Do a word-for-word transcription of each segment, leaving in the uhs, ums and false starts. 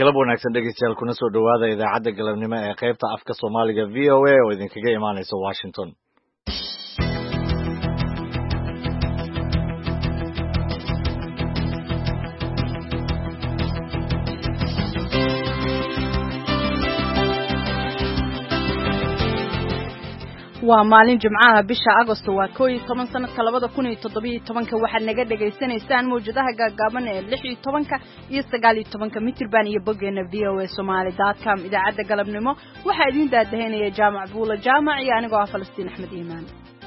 galab wanaagsan dhegeystayaal kuna soo dhawaada idaacadda galabnimo ee qaybta afka Soomaaliga V O A oo idinkaga imaanaysa Washington. waa maalin jimcaha bisha Agoosto waa koob iyo toban sanadka labada kun iyo toddoba iyo tobanka waxaad naga dhageysanaysaan mowjadaha gaagaaban ee lix iyo tobanka iyo sagaal iyo tobanka mitirban iyo bogeena v o a somali dot com idaacadda galabnimo waxaa idin daadaheynaya jaamac buula jaamac iyo anigoo ah Falastiin Axmed Iimaan.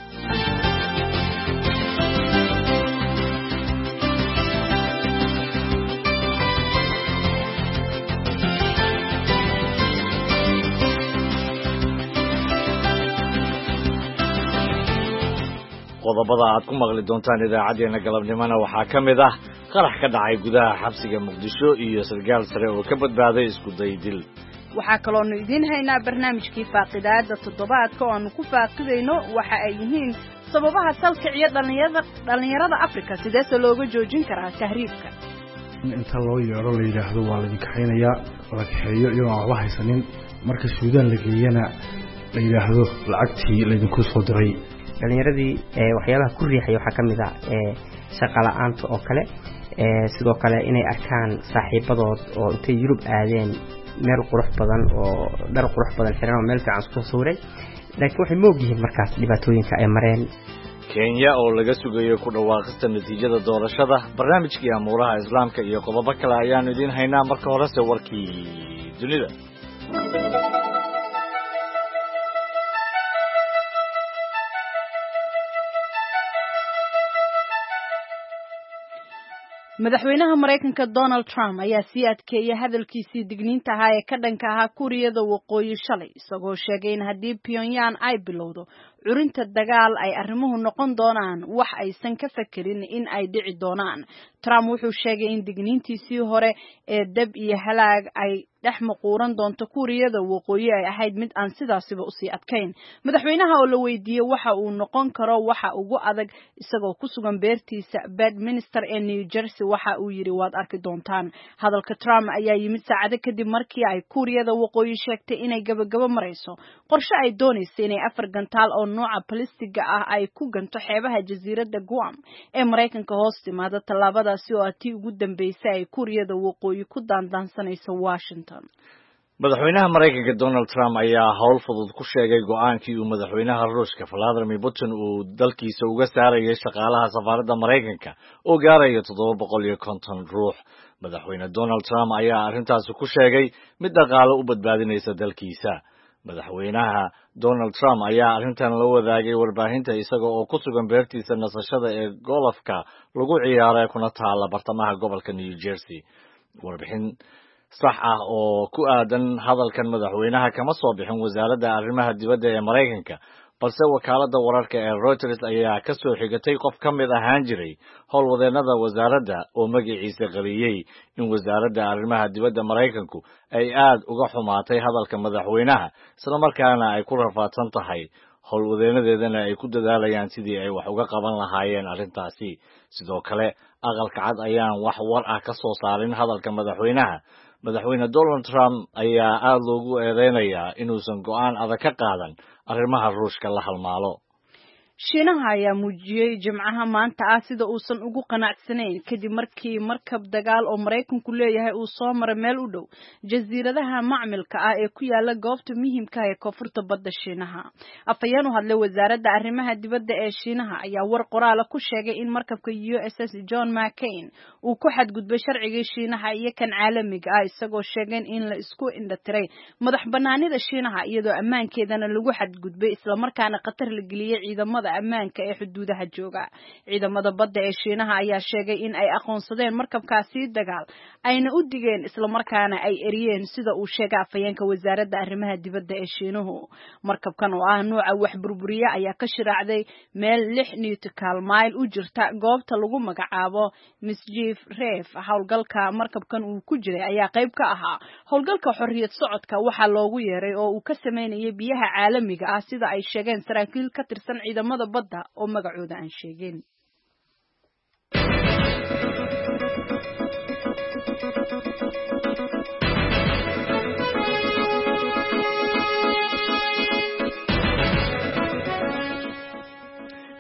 qodobada aad ku maqli doontaan idaacadeena galabnimona waxaa ka mid ah qarax ka dhacay gudaha xabsiga Muqdisho iyo sargaal sare oo ka badbaaday isku daydil. waxaa kaloo nu idin haynaa barnaamijkii faaqidaada toddobaadka oo aanu ku faaqidayno waxa ay yihiin sababaha salkiciya dhalinyarada dhalinyarada Afrika sidee se looga joojin karaa tahriibka. inta loo yeero la yiraahdo waa la dikaynayaa la kaxeeyo iyo waxba haysanin marka Suudaan la geeyana la yiraahdo lacagtii la idinku soo diray. dhalinyaradii ee waxyaabaha ku riixay waxa kamid ah ee shaqo la'aanta oo kale ee sidoo kale inay arkaan saaxiibadood oo intay Yurub aadeen meel qurux badan oo dhar qurux badan xiran oo meel fiican isku sawray laakiin waxay moogyihiin markaas dhibaatooyinka ay mareen. Kenya oo laga sugayo ku dhawaaqista natiijada doorashada barnaamijkii amuuraha islaamka iyo qodobo kale ayaan idin haynaa marka horese warkii dunida. madaxweynaha Mareykanka Donald Trump ayaa sii adkeeyay hadalkiisii digniinta ahaa ee ka dhanka ahaa Kuuriyada Waqooyi shalay isagoo sheegay in haddii Pyongyang ay bilowdo curinta dagaal ay arrimuhu noqon doonaan wax aysan ka fakirin in ay dhici doonaan. Trump wuxuu sheegay in digniintiisii hore ee dab iyo halaag ay dhex maquuran doonto Kuuriyada Waqooyi ay ahayd mid aan sidaasiba u sii adkayn. madaxweynaha oo la weydiiyay waxa uu noqon karo waxa ugu adag isagoo ku sugan beertiisa Bedminster ee New Jersey waxa uu yiri waad arki doontaan. hadalka Trump ayaa yimid saacado kadib markii ay Kuuriyada Waqooyi sheegtay inay gabagabo marayso qorshe ay doonayso inay afar gantaal oo nooca balistiga ah ay ku ganto xeebaha jasiiradda Guam ee Mareykanka hoos timaada tallaabadaasi oo tii ugu dambeysay ay Kuuriyada Waqooyi ku daandaansanayso Washington. madaxweynaha Mareykanka Donald Trump ayaa hawl fudud ku sheegay go'aankii uu madaxweynaha Ruushka Vladimir Putin uu dalkiisa uga saarayay shaqaalaha safaaradda Mareykanka oo gaaraya toddoba boqol iyo konton ruux. madaxweyne Donald Trump ayaa arrintaasi ku sheegay mid dhaqaale u badbaadinaysa dalkiisa. madaxweynaha Donald Trump ayaa arrintan la wadaagay warbaahinta isaga oo ku sugan beertiisa nasashada ee golfka lagu ciyaaray kuna taala bartamaha gobolka New Jersey. warbixin sax ah oo ku aadan hadalkan madaxweynaha kama soo bixin wasaaradda arrimaha dibadda ee Mareykanka balse wakaaladda wararka ee Reuters ayaa ka soo xigatay qof ka mid ahaan jiray howlwadeennada wasaaradda oo magaciisa qariyay in wasaaradda arrimaha dibadda Mareykanku ay aad uga xumaatay hadalka madaxweynaha isla markaana ay ku rafaadsan tahay howlwadeennadeedana ay ku dadaalayaan sidii ay wax uga qaban lahaayeen arrintaasi. sidoo kale aqalka cad ayaan wax war ah ka soo saarin hadalka madaxweynaha. madaxweyne Donald Trump ayaa aad loogu eedeynayaa inuusan go'aan adag ka qaadan arrimaha Ruushka la halmaalo. Shiinaha ayaa muujiyay jimcaha maanta ah sida uusan ugu qanacsanayn kadib markii markab dagaal oo Mareykanku leeyahay uu soo maray meel u dhow jasiiradaha macmilka ah ee ku yaala goobta muhiimka ah ee koonfurta badda Shiinaha. afayeen u hadlay wasaaradda arrimaha dibadda ee Shiinaha ayaa war qoraal ku sheegay in markabka U S S John McCain uu ku xadgudbay sharciga Shiinaha iyo kan caalamiga ah isagoo sheegay in la isku indhatiray madax banaanida Shiinaha iyadoo ammaankeedana lagu xadgudbay isla markaana qatar la geliyay ciidamada ammaanka ee xuduudaha jooga. ciidamada badda ee Shiinaha ayaa sheegay in ay aqoonsadeen markabkaasi dagaal ayna u digeen isla markaana ay eriyeen sida uu sheegay afayeenka wasaaradda arrimaha dibadda ee Shiinuhu. markabkan oo ah nooca wax burburiya ayaa ka shiraacday meel lix nautical mile u jirta goobta lagu magacaabo Mischief Reef. howlgalka markabkan uu ku jiray ayaa qayb ka ahaa howlgalka xorriyad socodka waxa loogu yeeray oo uu ka sameynayay biyaha caalamiga ah sida ay sheegeen saraakiil ka tirsan ciidamada badda oo magacooda aan sheegin.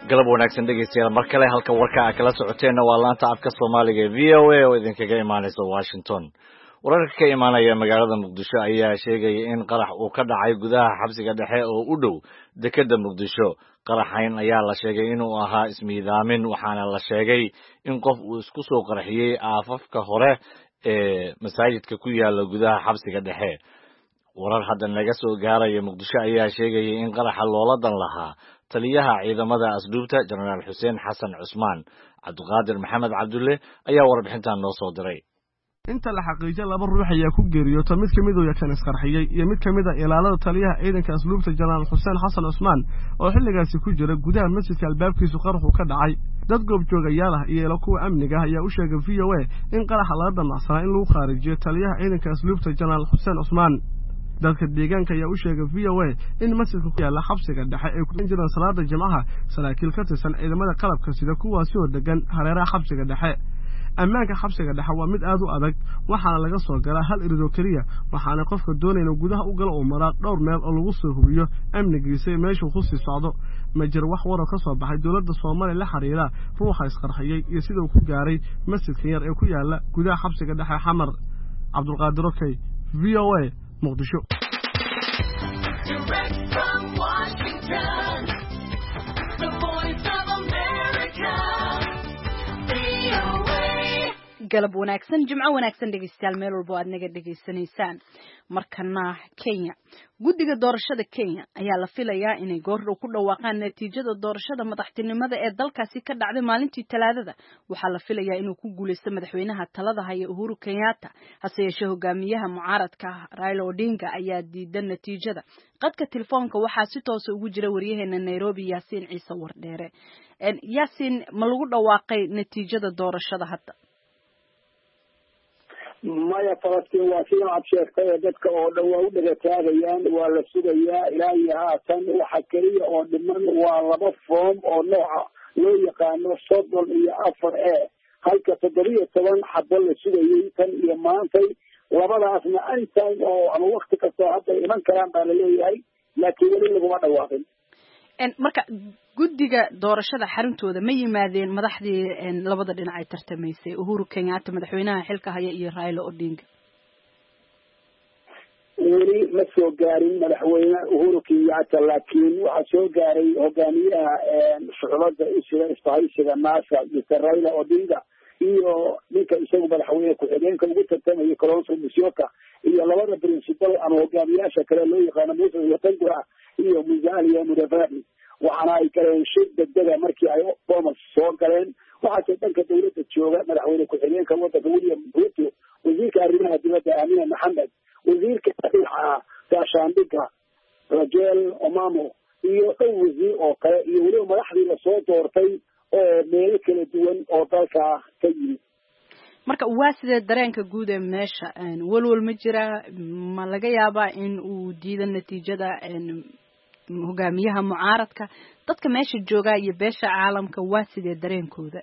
galab wanaagsan dhegeystayaal mar kale halka warka aad kala socoteena waa laanta afka Soomaaliga ee V O A oo idinkaga imaanaysa Washington. Wararka ka imaanaya magaalada Muqdisho ayaa sheegaya in qarax uu ka dhacay gudaha xabsiga dhexe oo u dhow dekedda Muqdisho. Qaraxayn ayaa la sheegay inuu ahaa ismiidaamin waxaana la sheegay in qof uu isku soo qarxiyay aafafka hore ee masaajidka ku yaala gudaha xabsiga dhexe. Warar hadda naga soo gaaraya Muqdisho ayaa sheegaya in qaraxa loola dan lahaa taliyaha ciidamada asluubta General Xuseen Xasan Cusmaan. Cabduqaadir Maxamed Cabdulle ayaa warbixintan noo soo diray. inta la xaqiijiyay laba ruux ayaa ku geeriyootay mid kamid oo yakan isqarxiyay iyo mid kamid ah ilaalada taliyaha ciidanka asluubta General Xuseen Xasan Cusmaan oo xilligaasi ku jira gudaha masjidka albaabkiisu qaraxu ka dhacay. dad goobjoogayaal ah iyo ilo kuwa amniga ayaa u sheegay V O A in qaraxa laga damacsanaa in lagu qaarijiyo taliyaha ciidanka asluubta General Xuseen Cusmaan. dadka deegaanka ayaa u sheegay V O A in masjidka ku yaala xabsiga dhexe ay ku jiraan salaada jimcaha saraakiil ka tirsan ciidamada qalabka sida kuwaasi oo degan hareeraha xabsiga dhexe. ammaanka xabsiga dhexe waa mid aad u adag waxaana laga soo galaa hal irido kaliya waxaana qofka doonayna gudaha u galo oo maraa dhowr meel oo lagu soo hubiyo amnigiisa iyo meesha uu ku sii socdo. ma jiro wax warar ka soo baxay dowladda Soomaaliya la xiriira ruuxa isqarxiyay iyo sida uu ku gaaray masjidka yar ee ku yaala gudaha xabsiga dhexe Xamar. Cabdulqaadir Okey, V O A, Muqdisho. galab wanaagsan jimco wanaagsan dhegeystayaal meel walba aad naga dhageysanaysaan. markana Kenya guddiga doorashada Kenya ayaa la filayaa inay goordhow ku dhawaaqaan natiijada doorashada madaxtinimada ee dalkaasi ka dhacday maalintii Talaadada. waxaa la filayaa inuu ku guuleysto madaxweynaha talada haya Uhuru Kenyatta hase yeeshee hogaamiyaha mucaaradka Raila Odinga ayaa diidan natiijada. qadka telefoonka waxaa si toos ah ugu jira wariyaheena Nairobi Yaasiin Ciise Wardheere. Yaasiin, ma lagu dhawaaqay natiijada doorashada hadda? maya Falastiin waa sida aad sheegtay dadka oo dhan waa u dhagataagayaan waa la sugayaa ilaa iyo haatan waxa kaliya oo dhiman waa laba foom oo nooca loo yaqaano soddon iyo afar e halka toddobiyo toban xabo la sugayay tan iyo maantay labadaasna anytime oo ama waqti kastoo hadda iman karaan baa la leeyahay laakiin weli laguma dhawaaqin. marka guddiga doorashada xaruntooda ma yimaadeen madaxdii labada dhinac ay tartamaysay Uhuru Kenyatta madaxweynaha xilka haya iyo Raila Odinga? weli ma soo gaarin madaxweyne Uhuru Kenyatta laakiin waxaa soo gaaray hogaamiyaha shucubada isla isbahaysiga NASA iyo Raila Odinga iyo ninka isagu madaxweyne ku-xigeenka ugu tartamaya Kalonzo Musyoka iyo labada principal ama hogaamiyaasha kale loo yaqaano Moses Wetangula iyo Musalia Mudavadi. waxaana ay galeen shir degdega markii ay Bomas soo galeen. waxaase dhanka dowladda jooga madaxweyne ku-xigeenka waddanka William Ruto, wasiirka arrimaha dibadda Amina Mohamed, wasiirka difaaca gaashaandhigga Rajel Omamo iyo dhow wasiir oo kale iyo weliba madaxdii lasoo doortay oo meelo kala duwan oo dalka ka yimid. marka waa sidee dareenka guud ee meesha? walwal ma jira? ma laga yaabaa in uu diido natiijada hogaamiyaha mucaaradka? dadka meesha jooga iyo beesha caalamka waa sidee dareenkooda?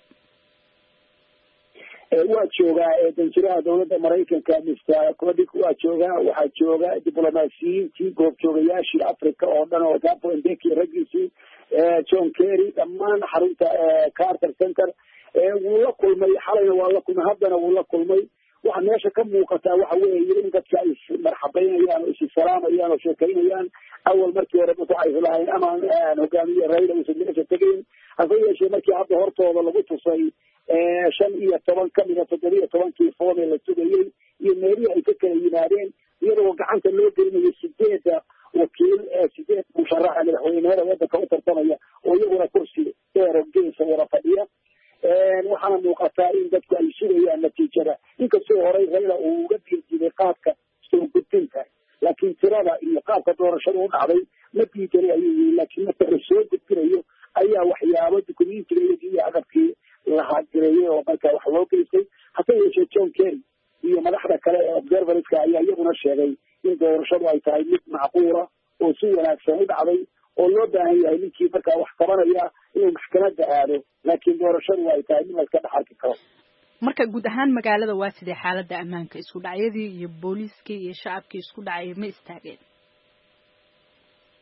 waa joogaa danjiraha dowladda Mareykanka mister Kodik waa joogaa waxaa jooga diblomaasiyiintii goobjoogayaashii Afrika oo dhan oo Thabo Mbeki ragiisii John Kerry dhammaan xarunta Carter Center wuu la kulmay xalayna waa la kulmay haddana wuu la kulmay. waxa meesha ka muuqataa waxa weeye in dadka ay marxabeynayaan oo salaamayaan oo sheekaynayaan. awal markii hore waxay lahayn ama hogaamiye Raila uu meesha tagay hase yeeshee markii hadda hortooda lagu tusay shan iyo toban ka mid ah toddobiyo tobankii foom ee la sugayay iyo meelihii ay ka kala yimaadeen iyadoo gacanta loo gelinayo sideeda wakiil ee sideed musharaxa madaxweynada waddanka u tartamaya oo iyaguna kursi dheer oo geesa wada fadhiya. waxaana muuqataa in dadku ay sugayaan natiijada inkastoo horey Raila uu uga diiday qaabka soo gudbinta laakiin tirada iyo qaabka doorashada u dhacday ma diidan ayuu laakiin marka la soo gudbinayo ayaa waxyaabo dukumiintiga iyo agabkii la hagareeyay oo marka wax loo geystay. hase yeeshee John Kerry iyo madaxda kale ee observerska ayaa iyaguna sheegay in doorashadu ay tahay mid macquula oo si wanaagsan u dhacday oo loo baahan yahay ninkii markaa wax qabanaya inuu maxkamadda aado laakiin doorashadu ay tahay mid la iska dhaxalki karo. marka guud ahaan magaalada waa sidee xaaladda ammaanka? isku dhacyadii iyo booliiskii iyo shacabkii isku dhacay ma istaageen?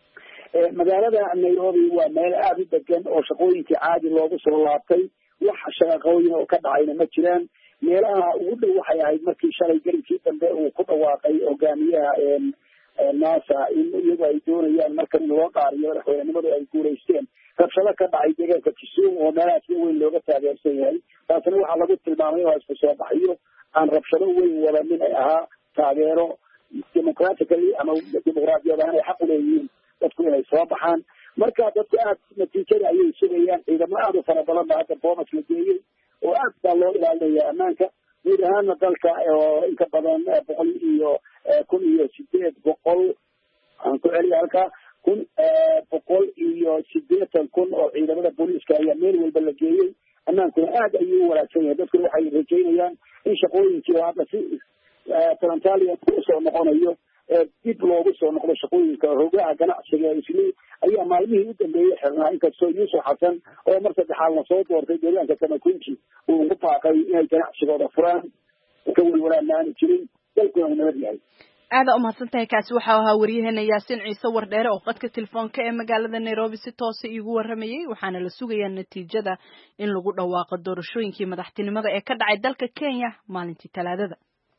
magaalada nairobi waa meel aada u degan oo shaqooyinkii caadi loogu soo laabtay wax shaqaqooyin oo ka dhacayna ma jiraan meelaha ugu dhow waxay ahayd markii shalay gelinkii dambe uu ku dhawaaqay hogaamiyaha nasa in iyagu ay doonayaan markan in loo qaariyo madaxweynenimadu ay guulaysteen rabshado ka dhacay deegaanka kisumu oo meelaha si weyn looga taageersan yahay taasina waxaa lagu tilmaamay oo isku soo baxayo aan rabshado weyn wadanin ay ahaa taageero democratically ama dimuqraadiyad ahaan ay xaq uleeyihiin dadku inay soo baxaan marka dadku aad natiijada ayay sugayaan ciidamo aada u fara badan ba hadda boomas la geeyey oo aad baa loo ilaalinaya ammaanka guud ahaana dalka oo inka badan boqol iyo kun iyo sideed boqol aan ku celiya halkaa kun boqol iyo sideetan kun oo ciidamada booliiska ayaa meel walba la geeyey ammaankuna aad ayuu u wanaagsan yahay dadkuna waxay rajaynayaan in shaqooyinkii oo hadda si talantalia usoo noqonayo dib loogu soo noqdo shaqooyinka hogaha ganacsiga isli ayaa maalmihii u dambeeyey xirnaa inkastoo yuusuf xasan oo mar saddexaad la soo doortay deegaanka kamakunji uu ugu baaqay inay ganacsigooda furaan ka welwalaana aanu jirin dalkuna uu nabad yahay aada umahadsan tahay kaasi waxau ahaa waryaheena yaasiin ciise wardheere oo qadka telefoonka ee magaalada nairobi si toosa iigu waramayay waxaana la sugayaa natiijada in lagu dhawaaqo doorashooyinkii madaxtinimada ee ka dhacay dalka kenya maalintii talaadada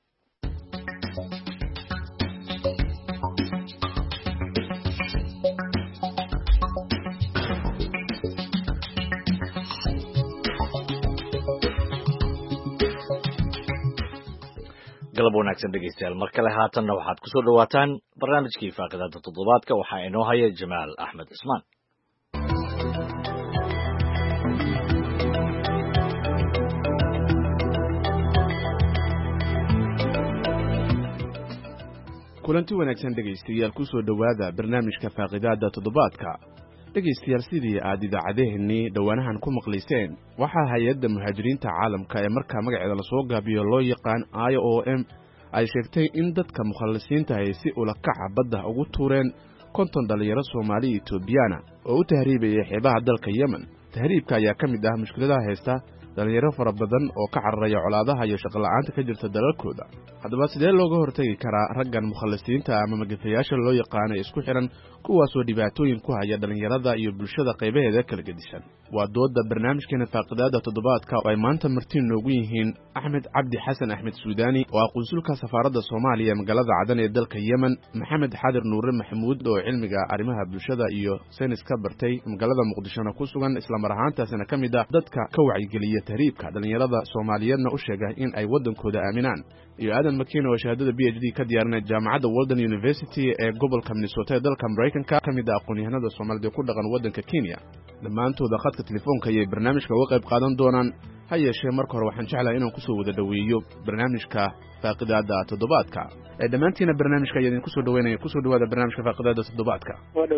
galab wanaagsan dhegeystayaal mar kale haatanna waxaad ku soo dhawaataan barnaamijkii faaqidaada toddobaadka waxaa inoo haya jamaal axmed cismaan kulanti wanaagsan dhegaystayaal ku soo dhowaada barnaamijka faaqidaada toddobaadka dhegaystayaal sidii aad idaacadeennii dhowaanahan ku maqlayseen waxaa hay-adda muhaajiriinta caalamka ee markaa magaceeda lasoo gaabiyo loo yaqaan i o m ay sheegtay in dadka mukhallisiintahay si ulakaca badda ugu tuureen konton dhallinyaro soomaaliya etoobiyana oo u tahriibayay xeebaha dalka yemen tahriibka ayaa ka mid ah mushkiladaha haysta dhallinyaro fara badan oo ka cararaya colaadaha iyo shaqola'aanta ka jirta dalalkooda haddaba sidee looga hortegi karaa raggan mukhallisiinta ama magafayaasha loo yaqaano ee isku xidhan kuwaasoo dhibaatooyin ku haya dhallinyarada iyo bulshada qaybaheeda kala gedisan waa doodda barnaamijkeena faaqidaada toddobaadka oo ay maanta martiin noogu yihiin axmed cabdi xasan axmed suudaani oo ah qunsulka safaaradda soomaaliya ee magaalada cadan ee dalka yemen maxamed xadir nuure maxamuud oo cilmiga arrimaha bulshada iyo saynis ka bartay magaalada muqdishona ku sugan islamar ahaantaasina ka mid ah dadka ka wacyigeliya tahriibka dhallinyarada soomaaliyeedna u sheega in ay waddankooda aaminaan iyo aadan makiin oo shahaadada b h d ka diyaarinay jaamacadda walden university ee gobolka minnesota ee dalka maraykanka ka mid ah aqoon-yahanada soomaalida ku dhaqan waddanka kenya dhammaantooda khadka telefoonka ayay barnaamijka uga qayb qaadan doonaan ha yeeshee marka hore waxaan jeclahay inaan ku soo wada dhoweeyo barnaamijka faaqidaada toddobaadka ee dhammaantiina barnaamijka ayaa idin kusoo dhaweynaya kusoo dhawaada barnaamijka faaqidaada toddobaadka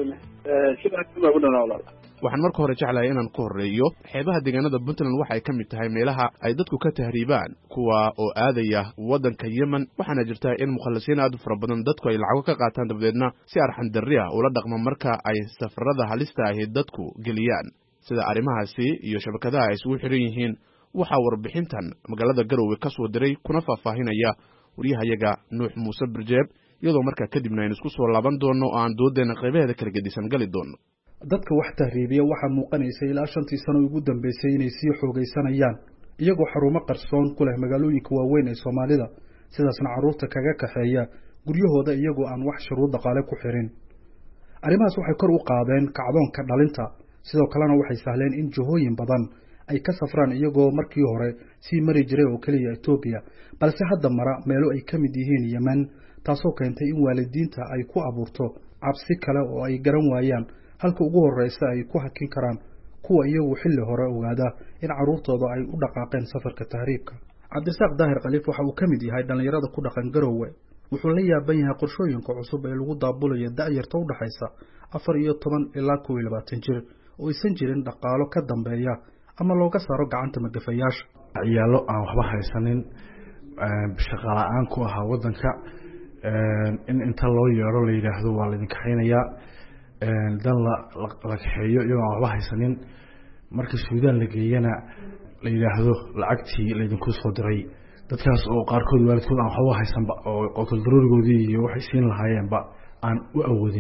waxaan marka hore jeclahay inaan ku horreeyo xeebaha deegaanada puntland waxay ka mid tahay meelaha ay dadku ka tahriibaan kuwa oo aadaya waddanka yemen waxaana jirta in mukhallisiin aad u fara badan dadku ay lacago ka qaataan dabadeedna si arxan darri ah ula dhaqma marka ay safarada halista ahi dadku geliyaan sida arrimahaasi iyo shabakadaha ay isugu xidhan yihiin waxaa warbixintan magaalada garowe ka soo diray kuna faahfaahinaya waryahayaga nuux muuse birjeeb iyadoo markaa kadibna aynu isku soo laaban doonno oo aan dooddeena qaybaheeda kala gedisan gali doonno dadka wax tahriibiya waxaa muuqanaysa ilaa shantii sano ugu dambeysay inay sii xoogaysanayaan iyagoo xarumo qarsoon ku leh magaalooyinka waaweyn ee soomaalida sidaasna carruurta kaga kaxeeya guryahooda iyagoo aan wax shuruud dhaqaale ku xirin arrimahaas waxay kor u qaadeen kacdoonka dhalinta sidoo kalena waxay sahleen in jihooyin badan ay ka safraan iyagoo markii hore sii mari jiray oo keliya etoobiya balse hadda mara meelo ay ka mid yihiin yemen taasoo keentay in waalidiinta ay ku abuurto cabsi kale oo ay garan waayaan halka ugu horreysa ay ku hakin karaan kuwa iyagu xilli hore ogaada in carruurtooda ay u dhaqaaqeen safarka tahriibka cabdirasaaq daahir khaliif waxa uu ka mid yahay dhallinyarada ku dhaqan garowe wuxuu la yaaban yahay qorshooyinka cusub ee lagu daabulayo da'yarta u dhaxaysa afar iyo toban ilaa kow iyo labaatan jir oo aysan jirin dhaqaalo ka dambeeya ama looga saaro gacanta magafayaasha ciyaalo aan waxba haysanin shaqala-aan ku ahaa waddanka in inta loo yeedho la yidhaahdo waa laydin kaxaynayaa dan la kaxeeyo iyagoo aan waxba haysanin marka suudaan la geeyana la yidhaahdo lacagtii laydinku soo diray dadkaas oo qaarkood waalidkood aan waxba haysanba oo qotol daruurigoodii iyo waxay siin lahaayeenba aan u awoodin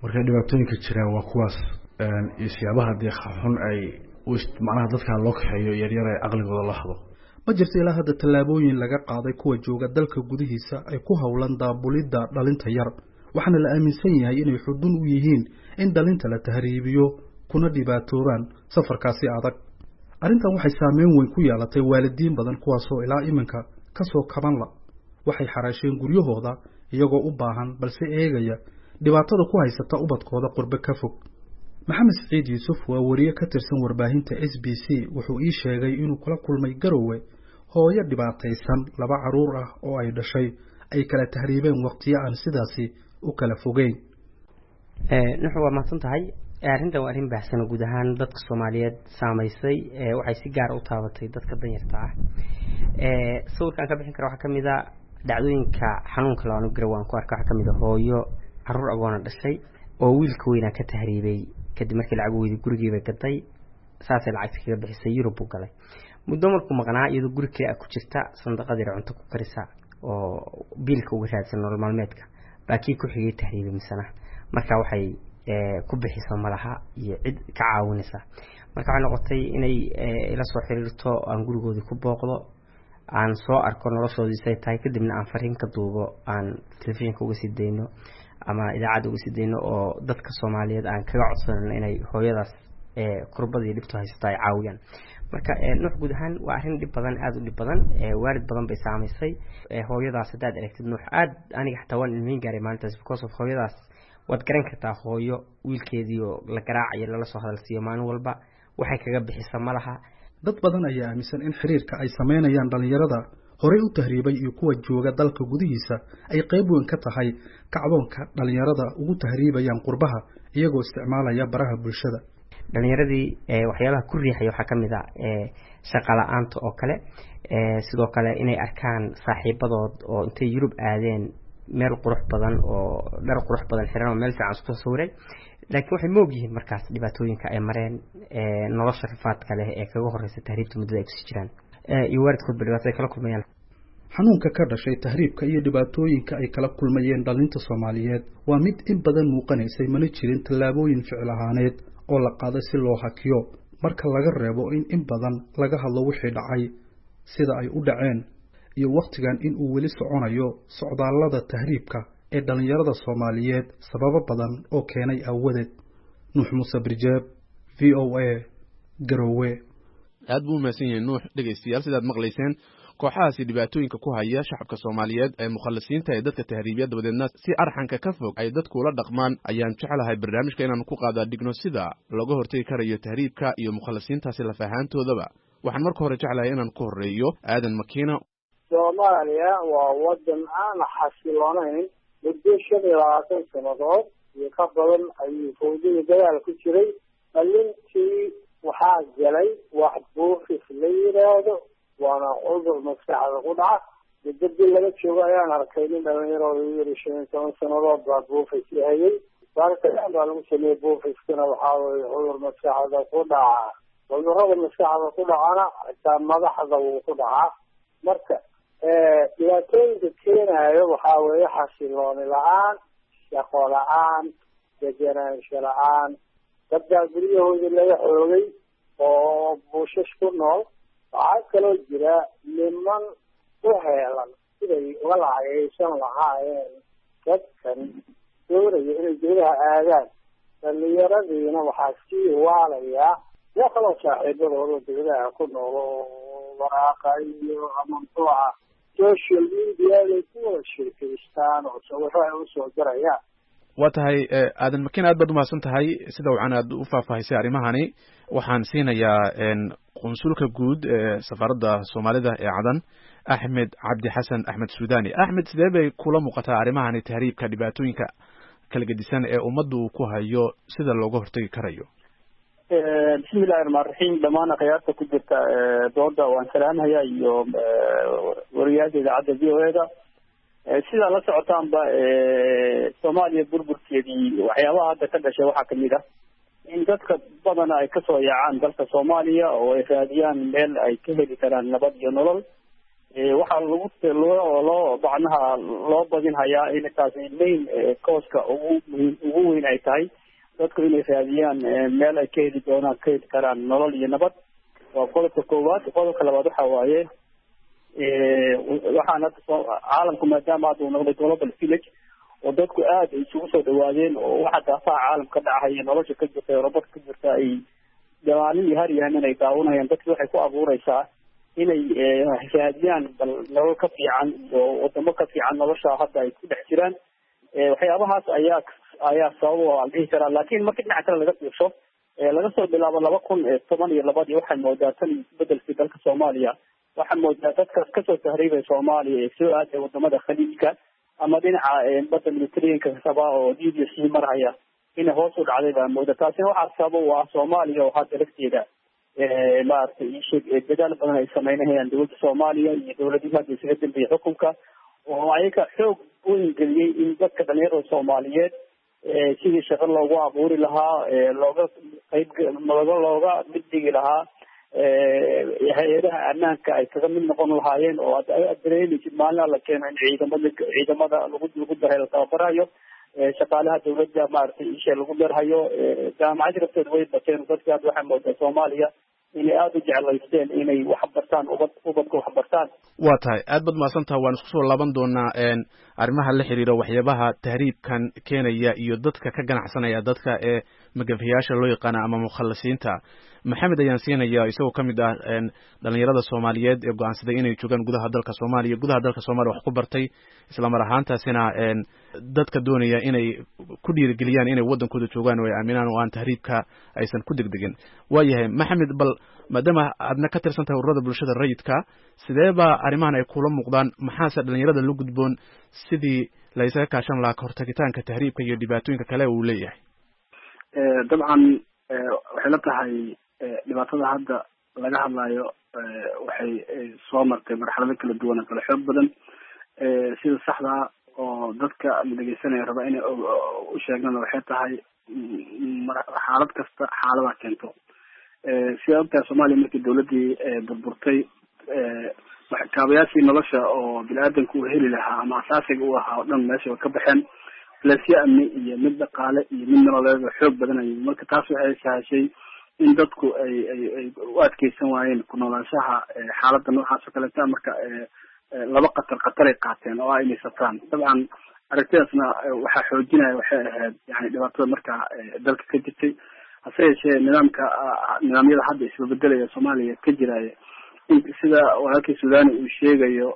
marka dhibaatooyinka jira waa kuwaas iyo siyaabaha dee xun ay macnaha dadka loo kaxeeyo yaryar ay aqligooda la hado ma jirto ilaa hadda tallaabooyin laga qaaday kuwa jooga dalka gudihiisa ay ku howlan daabulidda dhalinta yar waxaana la aaminsan yahay inay xudun u yihiin in dhalinta la tahriibiyo kuna dhibaatoobaan safarkaasi adag arrintan waxay saameyn weyn ku yeelatay waalidiin badan kuwaasoo ilaa iminka kasoo kaban la waxay xaraasheen guryahooda iyagoo u baahan balse eegaya dhibaatada ku haysata ubadkooda qurbe ka fog maxamed saciid yuusuf waa wariye ka tirsan warbaahinta S B C wuxuu ii sheegay inuu kula kulmay Garowe hooyo dhibaataysan laba caruur ah oo ay dhashay ay kala tahriibeen waqtiyo aan sidaasi u kala fogeyn ee nuxu waa mahadsan tahay arrintan waa arrin baahsan guud ahaan dadka Soomaaliyeed saameysay waxay si gaar ah u taabatay dadka danyarta ah ee sawirkan ka bixin kara waxa kamid ah dhacdooyinka xanuunka laanu garawaan ku arkaa waxa kamid ah hooyo caruur agoon dhashay oo wiilka weyn ka tahriibay kadib markii lacag weydii gurigeeda gaday saasay lacag kaga bixisay Yurub u galay muddo markuu maqnaa iyadoo guri kale ku jirta sanduuqadii cunto ku karisa oo biilka uga raadsan nolol maalmeedka baakii ku xigay tahriibay misana marka waxay ku bixisay malaha iyo cid ka caawinaysa marka waxay noqotay inay ila soo xiriirto aan gurigoodii ku booqdo aan soo arko noloshoodii say tahay kadibna aan fariin ka duubo aan televisionka uga sii deyno ama idaacada uga sii deyno oo dadka Soomaaliyeed aan kaga codsan inay hooyadaas ee kurbadii dhibto haysta ay caawiyaan marka nuux guud ahaan waa arrin dhib badan aad u dhib badan ee waalid badan bay saameysay ee hooyadaas hadaad aragtid nuux aad aniga xataa waan ilmeyn gaaray maalintaas because of hooyadaas waad garan kartaa hooyo wiilkeedii oo la garaacayo lala soo hadalsiiyo maalin walba waxay kaga bixisa malaha dad badan ayaa aaminsan in xiriirka ay sameynayaan dhalinyarada horey u tahriibay iyo kuwa jooga dalka gudihiisa ay qayb weyn ka tahay kacdoonka dhalinyarada ugu tahriibayaan qurbaha iyagoo isticmaalaya baraha bulshada dhalinyaradii ee waxyaalaha ku riixay waxa kamid ah ee shaqo la'aanta oo kale ee sidoo kale inay arkaan saaxiibadood oo intay Yurub aadeen meel qurux badan oo dhar qurux badan xiran oo meel fiican isku sawirey laakiin waxay moog yihiin markaas dhibaatooyinka ay mareen ee nolosha rafaadka leh ee kaga horreysay tahriibta muddada ay ku sii jiraan ee iyo waalidkood dhibaato ay kala kulmayaan xanuunka ka dhashay tahriibka iyo dhibaatooyinka ay kala kulmayeen dhalinta Soomaaliyeed waa mid in badan muuqanaysay mana jirin tallaabooyin ficil ahaaneed oo la qaaday si loo hakiyo marka laga reebo in in badan laga hadlo wixii dhacay sida ay u dhaceen iyo waqtigan in uu weli soconayo socdaalada tahriibka ee dhalinyarada Soomaaliyeed sababo badan oo keenay awadeed nuux muuse birjeeb V O A Garowe aad buu maasan yahay nuux dhageystayaal sidaad maqlayseen kooxahaasi dhibaatooyinka ku haya shacabka Soomaaliyeed ee mukhalasiinta ee dadka tahriibiyada dabadeedna si arxanka ka fog ay dadku ula dhaqmaan ayaan jecelahay barnaamijka inaan ku qaada dhigno sida looga hortagi karayo tahriibka iyo mukhalasiintaasi la fahaantoodaba waxaan marka hore jecelahay inaan ku horeeyo aadan makiina Soomaaliya waa wadan aan xasiloonayn muddo shan iyo labaatan sanadood iyo ka badan ayuu fowdada dagaal ku jiray dhalintii waxaa galay wax buufis la yiraahdo waana cudur maskaxda ku dhaca dibadii laga joogo ayaan arkay nin dhalinyarooda yiri shan iyo toban sanadood baa buufis hayay baaritaan baa lagu sameeyey buufiskana waxaa weeye cudur maskaxda ku dhaca cudurrada maskaxda ku dhacana xitaa madaxda wuu ku dhacaa marka dhibaatooyinka keenayo waxaa weeye xasilooni la-aan shaqo la-aan degenaansho la-aan dadbaa guryahoodii laga xoogay oo buushash ku nool waxaa kaloo jira niman u heelan siday uga lacagaysan lahaayeen dadkan doonaya inay gudaha aadaan dhalinyaradiina waxaa sii waalayaa yaa kaloo saaxiibadooda degadaha ku nool oo waraaqa iyo ama muxuuca social media ay ku wada sheekaystaan oo sawirro ay usoo dirayaan waa tahay aadan makiin aad baad umahadsan tahay sida wacan aad u faahfaahisay arrimahani waxaan siinayaa qunsulka guud ee safaaradda Soomaalida ee Cadan Axmed Cabdi Xasan Axmed Suudani Axmed sidee bay kula muuqataa arrimahani tahriibka dhibaatooyinka kala gedisan ee ummaddu ku hayo sida looga hortagi karayo bismillahir rahmanir rahiim dhamaan aqyaarta ku jirta dooda waan salaamayaa iyo wariyaasha idaacadda V O A da sida la socotaanba Soomaaliya burburkeedii waxyaabaha hadda ka dhashay waxaa kamid ah in dadka badan ay kasoo yaacaan dalka Soomaaliya oo ay raadiyaan meel ay ka heli karaan nabad iyo nolol waxaa lagu loo loo macnaha loo badin hayaa in taasi main causka ugu muhiim ugu weyn ay tahay dadku inay raadiyaan meel ay ka heli doonaan ka heli karaan nolol iyo nabad. waa qodobka koowaad. qodobka labaad waxa waaye waxaana caalamku maadaama hadda uu noqday global village oo dadku aad ay isugu soo dhawaadeen oo waxa daafaha caalamka dhacaya nolosha ka jirta robot ka jirta ay dhamaanin iyo haryahan inay daawanayaan dadki waxay ku abuureysaa inay raadiyaan bal nolol ka fiican iyo wadamo ka fiican nolosha hadda ay ku dhex jiraan. waxyaabahaas ayaa ayaa sabab aan dhihi karaa. laakiin marka dhinaca kale laga fiirsho laga soo bilaabo laba kun toban iyo labadii waxay moodaa tan isbedelkii dalka Soomaaliya waxaa moodaa dadkaas kasoo tahriibay Soomaaliya ee soo aaday wadamada khaliijka ama dhinaca badda Mediterranean sabaa oo Liibiya sii maraya inay hoos u dhacday baa moodaa. taasina waxaa sabab u ah Soomaaliya oo hadda lafteeda maaragtay sheeg dadaal badan ay sameynayaan dowladda Soomaaliya iyo dowladihii hadda isaga dambeeyay xukunka oo ayaga xoog weyn geliyay in dadka dhalinyarada Soomaaliyeed sidii shaqo loogu abuuri lahaa looga qayb looga looga mid dhigi lahaa hay-adaha ammaanka ay kaga mid noqon lahaayeen oo aad dareemaysid maalin la keeno in ciidamada ciidamada lagu lagu daray la tababarayo shaqaalaha dowladda maaragtay isha lagu darhayo jaamacad rabteed way bateen dadka hadda waxaa moodaa Soomaaliya inay aada u jeclaysteen inay wax bartaan ubad ubadka wax bartaan. waa tahay aad baad mahadsantaha. waan isku soo laaban doonaa arrimaha la xiriira waxyaabaha tahriibkan keenaya iyo dadka ka ganacsanaya dadka ee magafayaasha loo yaqaana ama mukhalasiinta. maxamed ayaan siinaya isagoo ka mid ah dhalinyarada Soomaaliyeed ee go'aansaday inay joogaan gudaha dalka Soomaaliya gudaha dalka Soomaaliya wax ku bartay isla mar ahaantaasina dadka doonaya inay ku dhiirigeliyaan inay wadankooda joogaan oo ay aaminaan oo aan tahriibka aysan ku degdegin. waayahay maxamed, bal maadaama aadna ka tirsan tahay ururada bulshada rayidka sidee baa arrimahan ay kula muuqdaan? maxaase dhalinyarada la gudboon sidii la isaga kaashan lahaa kahortagitaanka tahriibka iyo dhibaatooyinka kale uu leeyahay? dabcan waxay la tahay dhibaatada hadda laga hadlayo waxay soo martay marxalado kala duwan oo kala xoog badan. sida saxda oo dadka dhegeysanaya raba inay u sheegnana waxay tahay xaalad kasta xaalada keento. sida ogtahay Soomaaliya markii dowladii burburtay kaabayaashii nolosha oo biniaadanku uu heli lahaa ama asaasiga u ahaa oo dhan meesha ka baxeen. lasya amni iyo mid dhaqaale iyo mid nololeed xoog badanayay. marka taas waxay sahashay in dadku ay ay ay u adkeysan waayeen ku noolaanshaha xaaladda noocaas oo kaleeta. marka laba qatar qatar ay qaateen oo ay inaysataan. dabcan aragtidaasna waxaa xoojinaya waxay ahayd yani dhibaatada markaa dalka ka jirtay. hase yeeshee nidaamka nidaamyada hadda isbebedelaya Soomaaliya ka jiraya sida walaalkii Suudani uu sheegayo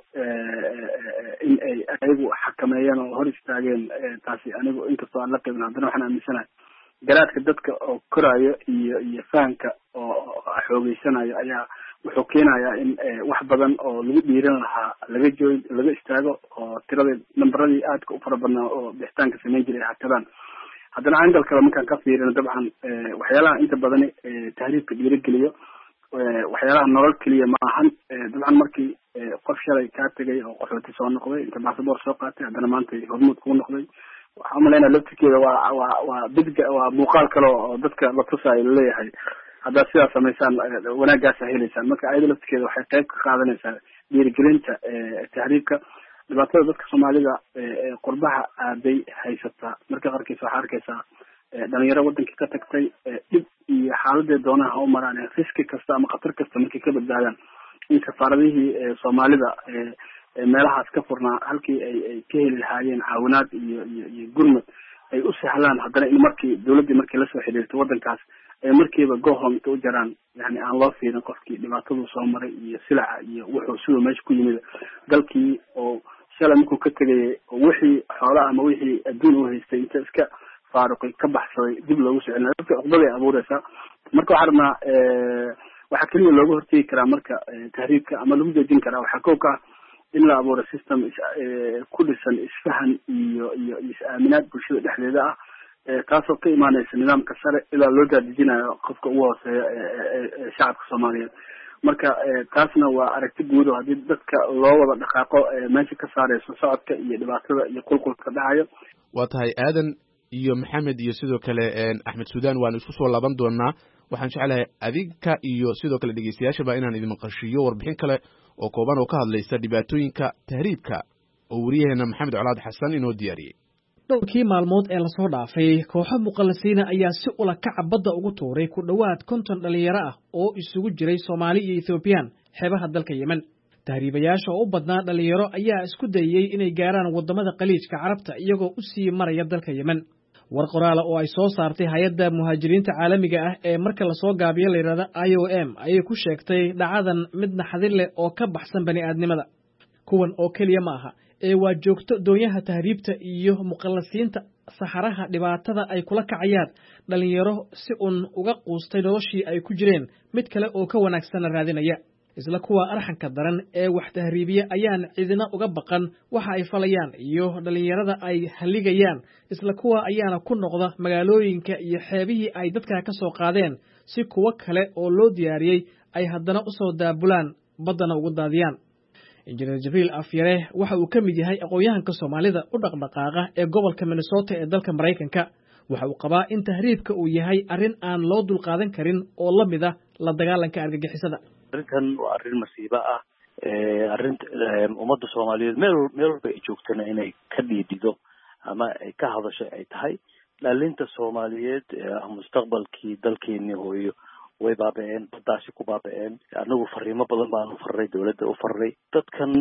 in ay ayagu xakameeyeen oo hor istaageen taasi anigu inkastoo aan la qeybin haddana waxaan aaminsanahay garaadka dadka oo koraayo iyo iyo fahanka oo xoogeysanayo ayaa wuxuu keenayaa in wax badan oo lagu dhiiran lahaa laga jooy laga istaago oo tirada nambaradii aadka u fara badnaa oo bixitaanka samayn jiray hakadaan. haddana angal kale markaan ka fiirino dabcan waxyaalaha inta badani tahriibka dhiirigeliyo waxyaalaha nolol keliya ma ahan. dabcan markii qof shalay kaa tegay oo qaxooti soo noqday inta baasaboor soo qaatay haddana maanta hormuud kuu noqday waxaa umalaynaa laftirkeeda waa waa waa bidga waa muuqaal kale oo dadka la tusaayo laleeyahay haddaad sidaas samaysaan wanaaggaasa heleysaan. marka ayada laftirkeeda waxay qayb ka qaadanaysaa dhiirigelinta tahriibka. dhibaatada dadka Soomaalida qurbaha aaday haysataa marka qarkiisa waxaa arkaysaa dhalinyaro wadankii ka tagtay dhib iyo xaaladee doonaha u maraan riski kasta ama khatar kasta markay ka badbaadaan in safaaradihii Soomaalida meelahaas ka furnaa halkii ay ay ka heli lahaayeen caawinaad iyo iyo iyo gurmad ay u sahlaan. haddana in markii dowladdii markii lasoo xiriirto wadankaas ay markiiba gohom inta u jaraan yani aan loo fiirin qofkii dhibaatadu soo maray iyo silaca iyo wuxuu siduu meesha ku yimid dalkii oo shalay markuu ka tegayay oo wixii xoola ama wixii adduun u haystay inta iska faaruqay ka baxsaday dib loogu soo celinayo dadka cuqbaday abuureysaa. marka waxaa rabnaa waxaa keliya looga hortegi karaa marka tahriibka ama lagu joojin karaa waxaa kow ka ah in la abuuro system ku dhisan isfahan iyo iyo is-aaminaad bulshada dhexdeeda ah taasoo ka imaaneysa nidaamka sare ilaa loo daadejinayo qofka ugu hooseeya shacabka Soomaaliyeed. marka taasna waa aragti guud oo haddii dadka loo wada dhaqaaqo meesha ka saareyso socodka iyo dhibaatada iyo qulqulka dhacayo. waa tahay aadan iyo maxamed iyo sidoo kale axmed Suudaan waan isku soo laaban doonaa. waxaan jeclahay adinka iyo sidoo kale dhegeystayaashaba inaan idin maqashiyo warbixin kale oo kooban oo ka hadlaysa dhibaatooyinka tahriibka oo wariyaheena maxamed colaad xasan inoo diyaariyey. dhowrkii maalmood ee lasoo dhaafay kooxo muqallisiina ayaa si ula kaca badda ugu tuuray ku dhowaad konton dhalinyaro ah oo isugu jiray Soomaali iyo Ethiopian xeebaha dalka Yemen. tahriibayaasha oo u badnaa dhalinyaro ayaa isku dayay inay gaaraan wadamada Khaliijka Carabta iyagoo u sii maraya dalka Yemen. war qoraal oo ay soo saartay hay'adda muhaajiriinta caalamiga ah ee marka la soo gaabiyo la yiraahdo I O M ayay ku sheegtay dhacadan mid naxdin leh oo ka baxsan bani'aadnimada. kuwan oo kaliya ma aha ee waa joogto doonyaha tahriibta iyo muqallisiinta saxaraha dhibaatada ay kula kacayaan dhalinyaro si uun uga quustay noloshii ay ku jireen mid kale oo ka wanaagsan raadinaya. isla kuwa arxanka daran ee wax tahriibiya ayaan cidina uga baqan waxa ay falayaan iyo dhalinyarada ay haligayaan. isla kuwa ayaana ku noqda magaalooyinka iyo xeebihii ay dadka ka soo qaadeen si kuwa kale oo loo diyaariyay ay haddana u soo daabulaan badana ugu daadiyaan. injineer Jibriil Afyare waxa uu ka mid yahay aqoonyahanka Soomaalida u dhaqdhaqaaqa ee gobolka Minnesota ee dalka Mareykanka. waxa uu qabaa in tahriibka uu yahay arrin aan loo dulqaadan karin oo la mid ah la dagaalanka argagixisada. arrintan waa arrin masiibo ah arrin ummadda Soomaaliyeed meel meel walba ay joogtana inay ka dhiidido ama ay ka hadasho ay tahay. dhalinta Soomaaliyeed mustaqbalkii dalkeennii hooyo way baaba'een baddaasi ku baaba'een. anagu fariimo badan baan u farray dawladda u farray dadkan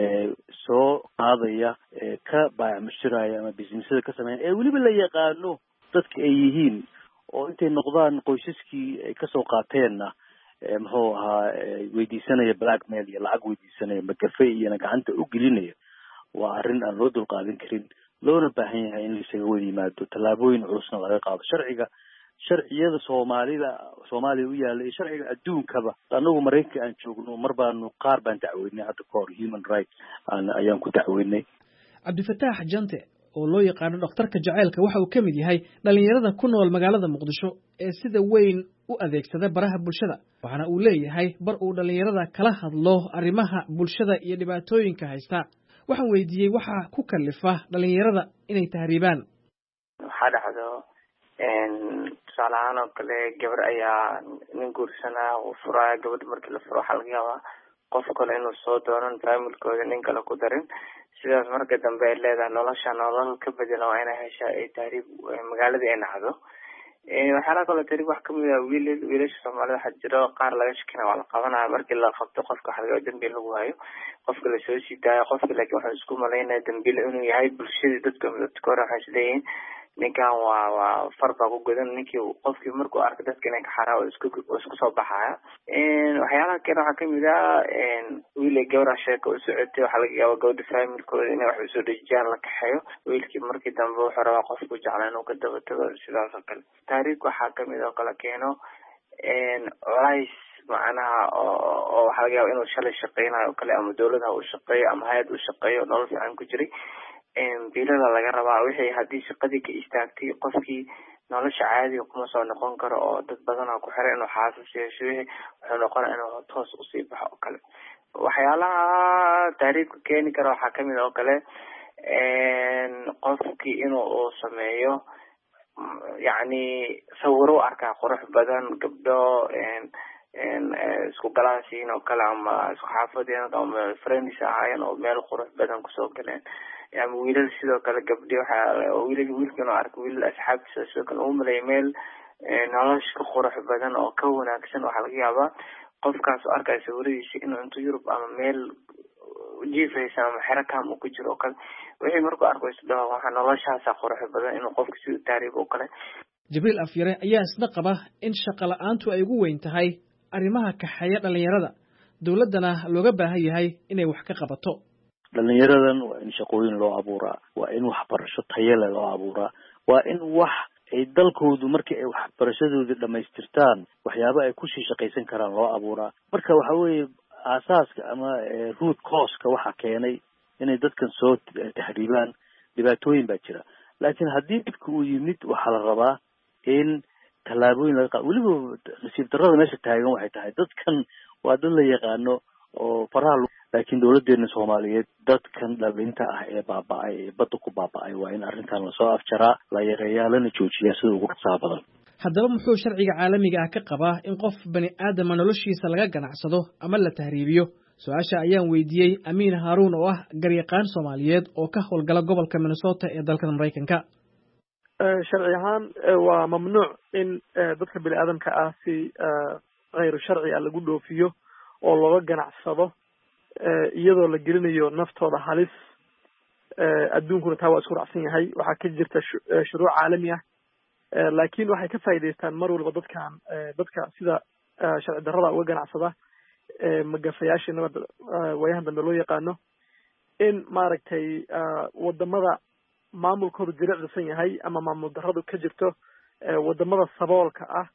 soo qaadaya ka baayacmushiraya ama businessada ka sameeya ee weliba la yaqaano dadka ay yihiin oo intay noqdaan qoysaskii ay kasoo qaateenna muxuu ahaa weydiisanaya blackmail iyo lacag weydiisanaya magafe iyona gacanta u gelinaya. waa arrin aan loo dulqaadan karin loona baahan yahay in laisaga wada yimaado tallaabooyin culusna laga qaado. sharciga sharciyada Soomaalida Soomaaliya u yaala iyo sharciga adduunkaba anagu Mareykanka aan joogno mar baanu qaar baan dacweynay hadda ka hor human rights aan ayaan ku dacweynay. Cabdifataax Jante oo loo yaqaano dhakhtarka jaceylka waxa uu ka mid yahay dhalinyarada ku nool magaalada Muqdisho ee sida weyn u adeegsada baraha bulshada. waxaana uu leeyahay bar uu dhalinyarada kala hadlo arrimaha bulshada iyo dhibaatooyinka haysta. waxaan weydiiyey waxa ku kalifa dhalinyarada inay tahriibaan. waxa dhacdo tusaale ahaan oo kale gabar ayaa nin guursanaa uu furaa gabadha markii la furo waxaa laga yaabaa qof kale inuu soo doonan faamilkooda nin kale ku darin sidaas marka dambe ay leedahay nolosha nolol ka bedelan waa inay heshaa ay tahriib magaaladii ay nacdo. waxyaalaha kaloo tahriib wax kamid ah wiil wiilasha Soomaalida waxaa jiro qaar laga shakina waa la qabanaya markii la qabto qofka waxa laga dambi lagu hayo qofka la soo sii daayo qofka laakiin waxa isku malaynaya dambiile inuu yahay bulshada dadka dadka hore waxay isleeyihiin ninkan waa waa farba ku godan ninkii qofkii markuu arkay dadka inay ka xaraa oo isku isku soo baxaya. waxyaalaha kale waxaa kamid ah wiil ay gabadha sheeko u socotay waxaa laga yaabaa gabadha faamilkooda inay wax usoo dhejiyaan la kaxeeyo wiilkii markii dambe wuxuu rabaa qofku jeclaa inuu ka daba tago sidaas oo kale. taariikh waxaa kamid oo kale keeno culays macnaha oo waxaa laga yaabaa inuu shalay shaqeynayo oo kale ama dawladaha uu shaqeeyo ama hay-ad uu shaqeeyo nolol fiican ku jiray biilada laga rabaa wixii haddii shaqadii ka istaagtay qofkii nolosha caadiga kuma soo noqon karo oo dad badan oo ku xiran inuu xaasas yeesho wixii wuxuu noqonaya inuu toos usii baxo oo kale. waxyaalaha taariikhka keeni kara waxaa kamid oo kale qofkii inuu uu sameeyo yacni sawiro u arkaa qurux badan gabdho isku galaasiin oo kale ama isku xaafadeen ama friends ahaayeen oo meel qurux badan kusoo galeen ama wiilal sidoo kale gabdhi waxaa wiilal wiilkan oo arkay wiilal asxaabtiisa sidoo kale u malay meel nolosha ka qurux badan oo ka wanaagsan waxaa laga yaabaa qofkaas oo arkaya sawiradiisa inuu intuu Yurub ama meel jiifaysa ama xero kaam uu ku jiro oo kale wixii markuu arko isdhaho waxaa noloshaasa qurux badan inuu qofka si taariikh oo kale. Jibriil Afyare ayaa isna qaba in shaqo la'aantu ay ugu weyn tahay arrimaha kaxaya dhalinyarada dawladana looga baahan yahay inay wax ka qabato. dhalinyaradan waa in shaqooyin loo abuuraa waa in waxbarasho tayo leh loo abuuraa waa in wax ay dalkoodu markii ay waxbarashadooda dhamaystirtaan waxyaabo ay ku sii shaqaysan karaan loo abuuraa. marka waxa weeye aasaaska ama root cause-ka waxa keenay inay dadkan soo tahriibaan dhibaatooyin baa jira laakiin haddii dhibka uu yimid waxaa la rabaa in tallaabooyin laga qaado. weliba nasiib darrada meesha taagan waxay tahay dadkan waa dad la yaqaano oo faraha laakiin dawladdeena Soomaaliyeed dadkan dhalinta ah ee baaba'ay ee badda ku baaba'ay waa in arrintan lasoo afjaraa la yareeyaa lana joojiyaa sida ugu dhaqsaha badan. haddaba muxuu sharciga caalamiga ah ka qabaa in qof bani aadama noloshiisa laga ganacsado ama la tahriibiyo su-aasha ayaan weydiiyey amiin haaruun oo ah garyaqaan soomaaliyeed oo ka howlgala gobolka minnesota ee dalkan maraykanka. sharci ahaan waa mamnuuc in dadka bini aadamka ah si khayru sharci ah lagu dhoofiyo oo looga ganacsado iyadoo la gelinayo naftooda halis. adduunkuna taa waa isku raacsan yahay. waxaa ka jirta shuruuc caalami ah laakiin waxay ka faa'iidaystaan mar walba dadkan dadka sida sharci darrada uga ganacsada magafayaasha nabad waayahan dambe loo yaqaano in maaragtay wadamada maamulkoodu jilicdisan yahay ama maamul darradu ka jirto wadamada saboolka ah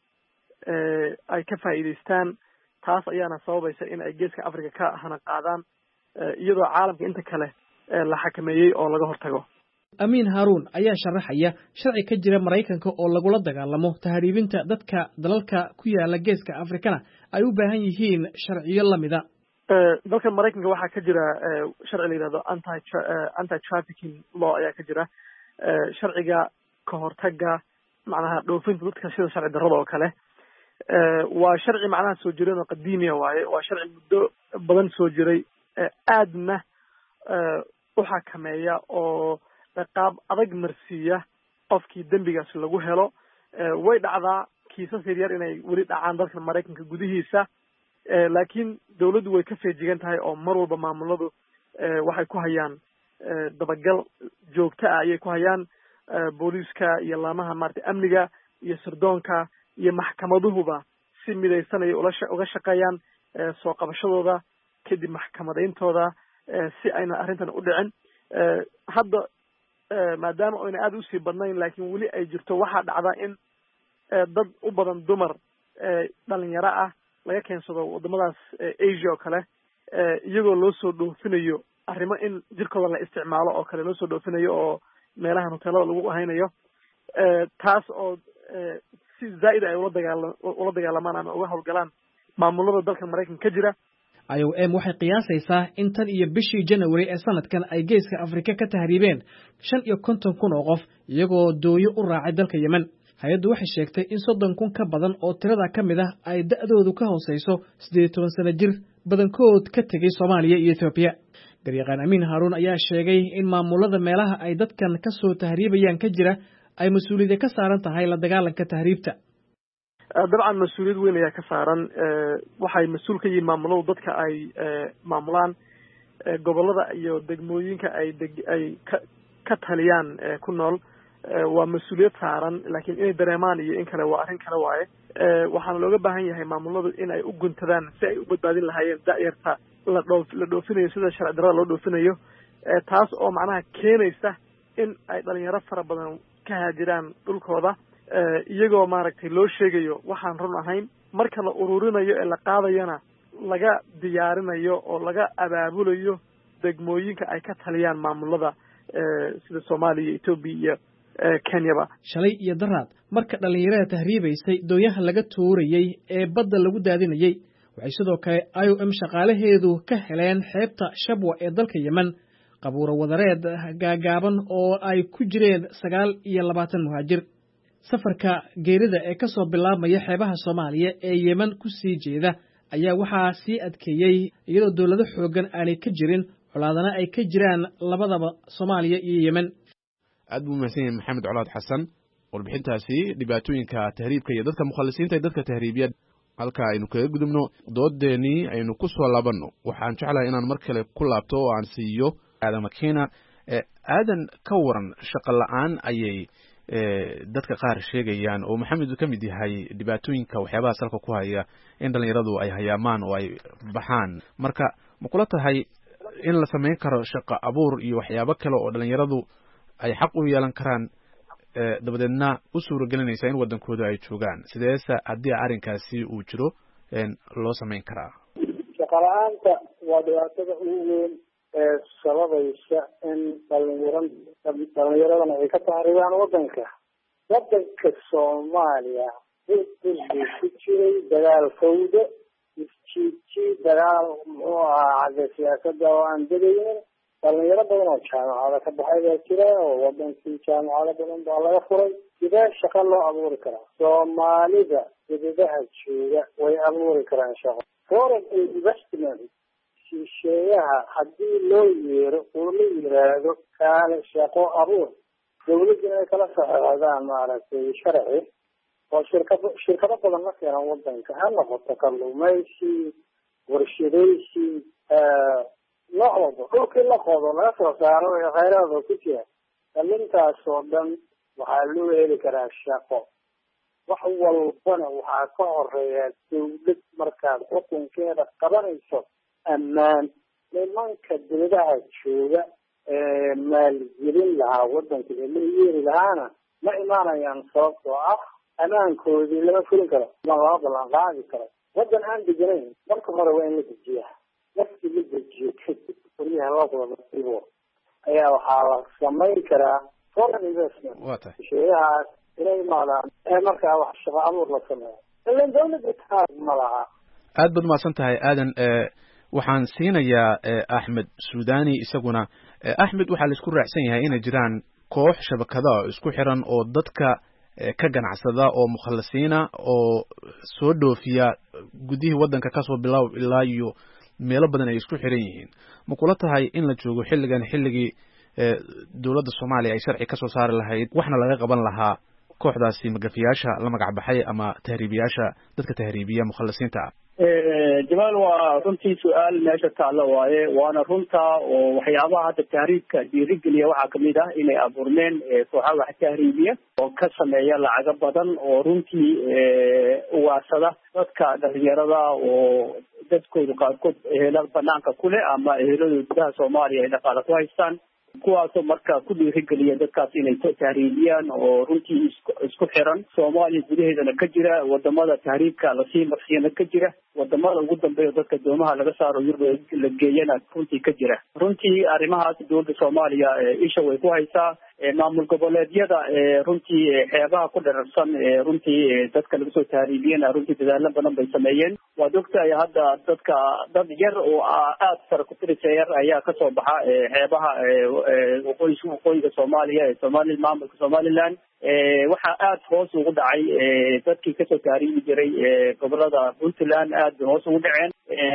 ay ka faa'iidaystaan. taas ayaana sababaysa in ay geeska africa ka hana qaadaan iyadoo caalamka inta kale la xakameeyey oo laga hortago. amiin haaruun ayaa sharaxaya sharci ka jira maraykanka oo lagula dagaalamo tahriibinta dadka dalalka ku yaala geeska afrikana ay u baahan yihiin sharciyo lamida. dalka maraykanka waxaa ka jira sharci la yidhahdo anti anti trafficking law ayaa ka jira. sharciga ka hortaga macnaha dhoofinta dadka sida sharci darrada oo kale. waa sharci macnaha soo jireen oo qadiimiya waaye. waa sharci muddo badan soo jiray aadna u xakameeya oo qaab adag marsiiya qofkii dembigaas lagu helo. way dhacdaa kiisas yaryar inay weli dhacaan dalka maraykanka gudihiisa laakiin dawladdu way ka feejigan tahay oo mar walba maamuladu waxay ku hayaan dabagal joogto ah ayay ku hayaan. booliiska iyo laamaha maaragtay amniga iyo sirdoonka iyo maxkamaduhuba si midaysanaya ula uga shaqeeyaan soo qabashadooda kadib maxkamadayntooda si ayna arrintan u dhicin. hadda maadaama oyna aada usii badnayn laakiin weli ay jirto waxaa dhacda in dad u badan dumar dhalinyaro ah laga keensado wadamadaas asia oo kale iyagoo loo soo dhoofinayo arrimo in jirkooda la isticmaalo oo kale loo soo dhoofinayo oo meelahan hoteelada lagu haynayo. taas oo si zaa'id ay ula dagaala ula dagaalamaan ama uga howlgalaan maamulada dalka maraykanka ka jira. I O M waxay qiyaasaysaa in tan iyo bishii January ee sanadkan ay geeska Afrika ka tahriibeen shan iyo konton kun oo qof iyagoo dooyo u raacay dalka Yemen. Hay'addu waxay sheegtay in soddon kun ka badan oo tirada ka mid ah ay da'doodu ka hooseyso siddeed iyo toban sano jir badankood ka tegay Soomaaliya iyo Ethiopia. Garyaqaan Amiin Haaruun ayaa sheegay in maamulada meelaha ay dadkan ka soo tahriibayaan ka jira ay mas'uuliyad ka saaran tahay la dagaalanka tahriibta. dabcan mas-uuliyad weyn ayaa ka saaran. waxay mas-uul ka yihiin maamuladu dadka ay maamulaan gobolada iyo degmooyinka ay deg ay ka ka taliyaan ku nool. waa mas-uuliyad saaran laakiin inay dareemaan iyo in kale waa arrin kale waaye. waxaana looga baahan yahay maamuladu in ay u guntadaan si ay u badbaadin lahaayeen da'yarta la dhoof la dhoofinayo sida sharci darrada loo dhoofinayo. taas oo macnaha keenaysa in ay dhalinyaro fara badan ka haajiraan dhulkooda iyagoo maaragtay loo sheegayo waxaan run ahayn. marka la ururinayo ee la qaadayana laga diyaarinayo oo laga abaabulayo degmooyinka ay ka taliyaan maamulada sida Soomaaliya, Ethiopia iyo Kenyaba. Shalay iyo daraad marka dhalinyarada tahriibaysay dooyaha laga tuurayay ee badda lagu daadinayay waxay sidoo kale I O M shaqaalaheedu ka heleen xeebta Shabwa ee dalka Yemen qabuuro wadareed gaagaaban oo ay ku jireen sagaal iyo labaatan muhaajir. safarka geerida ee ka soo bilaabmaya xeebaha Soomaaliya ee Yemen ku sii jeeda ayaa waxaa sii adkeeyay iyadoo dawlado xoogan aanay ka jirin colaadana ay ka jiraan labadaba Soomaaliya iyo Yemen. aad buu mahadsan yahay Maxamed Colaad Xasan warbixintaasi dhibaatooyinka tahriibka iyo dadka mukhalisiinta ee dadka tahriibiya halka aynu kaga gudubno doodeenii aynu ku soo laabanno. waxaan jeclahay inaan mar kale ku laabto oo aan siiyo Aadan Makiina. aadan ka waran shaqo la'aan ayay dadka qaar sheegayaan oo Maxamed ka mid yahay dhibaatooyinka waxyaabaha salka ku haya in dhalinyaradu ay hayaamaan oo ay baxaan. marka ma kula tahay in la sameyn karo shaqo abuur iyo waxyaabo kale oo dhalinyaradu ay xaq u yeelan karaan dabadeedna u suuragelinaysa in wadankooda ay joogaan? sideesa haddii arrinkaasi uu jiro loo sameyn karaa? shaqo la'aanta waa dhibaatada ugu weyn ee sababaysa in dhalinyaro dhalinyaradana ay ka tahribaan wadanka. wadanka Soomaaliya wuxuu ku jiray dagaal fawdo isjiiji dagaal muxuu ahaa xagga siyaasadda oo aan degaynin. dhalinyaro badan oo jaamacada ka baxay baa jira oo wadankii jaamacado badan baa laga furay. sidee shaqo loo abuuri karaa? Soomaalida dibadaha jooga way abuuri karaan shaqo. foreign investment shisheeyaha haddii loo yeero oo la yiraahdo kaale shaqo abuur dawladda inay kala socodaan maaragtay sharci oo shirkado shirkado badan la keenan wadanka ha noqoto kalluumaysi warshadaysi nooc walba dhulkii la qodo laga soo saaro ee khayraadka ku jira arrintaas oo dhan waxaa loo heli karaa shaqo wax walbana waxaa ka horeeya dawlad markaad xukunkeeda qabanayso ammaan nimanka dawladaha jooga ee maalgelin lahaa wadanka ee la yeeri lahaana ma imaanayaan sababtoo ah ammaankoodii lama fulin karo ma lama ballan qaadi karo wadan aan deganayn marka hore waa in la dejiyaa markii la dejiyo kadib guryaha loo qado masiibo ayaa waxaa la samayn karaa foreign investment shisheeyahaas inay imaadaan ee markaa wax shaqo abuur la sameeyo ilan dawladda taag ma laha aad baad umahadsan tahay aadan waxaan siinayaa axmed suudani isaguna axmed waxaa la isku raacsan yahay inay jiraan koox shabakada isku xiran oo dadka ka ganacsada oo mukhalasiina oo soo dhoofiya gudihii wadanka kasoo bilow ilaa iyo meelo badan ay isku xiran yihiin ma kula tahay in la joogo xilligan xilligii dowladda Soomaaliya ay sharci ka soo saari lahayd waxna laga qaban lahaa kooxdaasi magafiyaasha la magac baxay ama tahriibiyaasha dadka tahriibiya mukhalasiinta ee jamaal waa runtii su'aal meesha taala waaye waana runta oo waxyaabaha hadda tahriibka dhiirigeliya waxaa kamid ah inay abuurmeen kooxaha wax tahriibiya oo ka sameeya lacago badan oo runtii uwaasada dadka dhalinyarada oo dadkooda qaarkood ehelada banaanka ku leh ama ehelada gudaha Soomaaliya ay dhaqaale ku haystaan kuwaasoo marka ku dhiirigeliya dadkaas inay tahriibiyaan oo runtii isku xiran Soomaaliya gudaheedana ka jira wadamada tahriibka la sii marsiyana ka jira wadamada ugu dambeeya dadka doomaha laga saaro Yurub la geeyana runtii ka jira runtii arrimahaas dowladda Soomaaliya isha way ku haysaa maamul goboleedyada runtii xeebaha ku dherarsan runtii dadka laga soo tahriibiyana runtii dadaalo badan bay sameeyeen waa doctor hadda dadka dad yar oo aad sar ku tirayar ayaa ka soo baxa xeebaha waqooyiga waqooyiga Soomaaliya ee Soomaaliland maamulka Somaliland waxaa aad hoos ugu dhacay dadkii kasoo tahriibi jiray gobolada Puntland aad hoos ugu dhaceen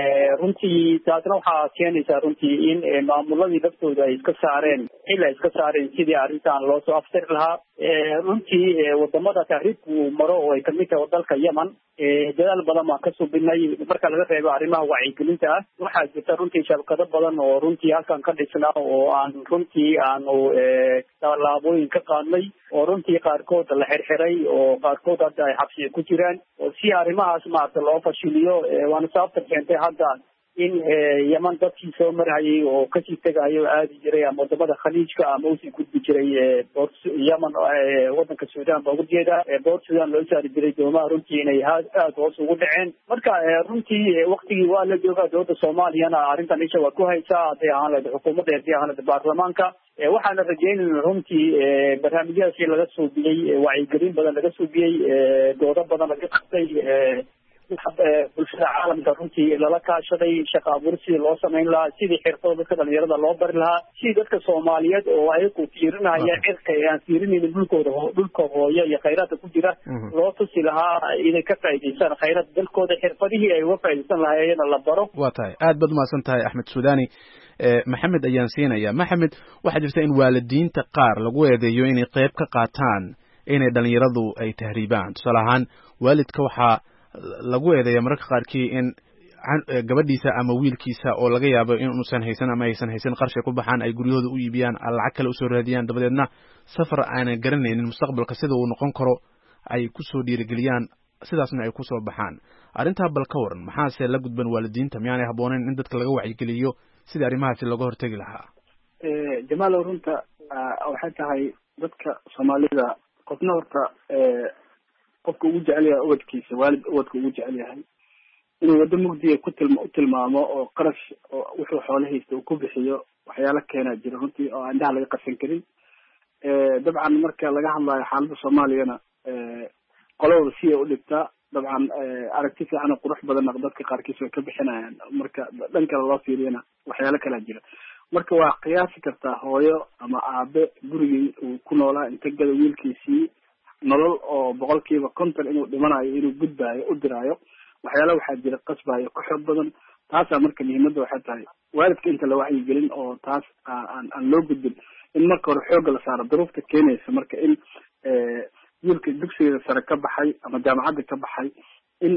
runtii taasna waxaa keenaysaa runtii in maamuladii laftooda ay iska saareen xil ay iska saareen sidii arrintan loo soo afsiri lahaa runtii wadamada tahriibku maro oo ay kamid tahay dalka Yemen dadaal badan baan ka subinay marka laga reebo arrimaha wacyigelinta ah waxaa jirta runtii shabakado badan oo runtii halkan ka dhisnaa oo aan runtii aanu tallaabooyin ka qaadnay oo runtii qaarkood la xirxiray oo qaarkood hadda ay xabsiga ku jiraan oo si arrimahaas maarta loo fashiliyo waana sababta keentay hadda in Yemen dadkii soo marayay oo kasii tagayo aadi jiray ama wadamada khaliijka ama usii gudbi jiray Yemen wadanka Suudaan baa ugu jeeda boor Suudaan loo saari jiray doomaha runtii inay aad hoos ugu dhaceen marka runtii waqtigii waa la joogaa dowladda Soomaaliyana arrintan isha waa ku haysaa hadday ahaan lahayd xukuumadda hadday ahaan lahayd baarlamaanka waxaana rajaynaynaa runtii barnaamijyadaasi laga soo biyey wacyigelin badan laga soo biyey doodo badan laga qabtay bulshada caalamka runtii lala kaashaday shaqo abuur sidii loo samayn lahaa sidii xirfado dadka dhalinyarada loo bari lahaa sidii dadka Soomaaliyeed oo ayagu tiirinaya cirka aan tiirinaynin dhulkooda dhulka hooyo iyo khayraadka ku jira loo tusi lahaa inay ka faa'iideystaan khayraadka dalkooda xirfadihii ay uga faa'iideysan lahaayeen la baro waa tahay aad baad umahadsan tahay Axmed Suudani maxamed ayaan siinayaa maxamed waxaa jirta in waalidiinta qaar lagu eedeeyo inay qayb ka qaataan inay dhalinyaradu ay tahriibaan tusaale ahaan waalidka waxaa lagu eedeeya mararka qaarkii in gabadhiisa ama wiilkiisa oo laga yaabo in uusan haysan ama aysan haysan qarshi ku baxaan ay guryahooda u iibiyaan lacag kale usoo raadiyaan dabadeedna safar aanan garanaynin mustaqbalka sida uu noqon karo ay kusoo dhiirigeliyaan sidaasna ay kusoo baxaan arrintaa bal ka waran maxaase la gudban waalidiinta miyaanay habbooneyn in dadka laga wacyigeliyo sidii arrimahaasi looga hortegi lahaa jamaal runta waxay tahay dadka Soomaalida qofna horta qofka ugu jecel yahay ubadkiisa waalid ubadka ugu jecel yahay inuu wada mugdiga ku tilma u tilmaamo oo qarash oo wuxuu xoolahiisa uu ku bixiyo waxyaalo keena jira runtii oo aan laga qarsan karin dabcan marka laga hadlayo xaaladda Soomaaliyana qolada si ay u dhigtaa dabcan aragti fiican oo qurux badan dadka qaarkiis way ka bixinayaan marka dhan kale loo fiiriyana waxyaalo kala jira marka waa qiyaasi kartaa hooyo ama aabe gurigii uu ku noolaa inta gada wiilkiisii nolol oo boqolkiiba konton inuu dhimanayo inuu gudbaayo u diraayo waxyaalo waxaa jira qasbayo ku xoog badan taasaa marka muhiimadda waxay tahay waalidka inta la wacyigelin oo taas aan aan loo gudbin in marka hore xoogga la saaro duruufta keenaysa marka in wiilka dugsiga sare ka baxay ama jaamacadda ka baxay in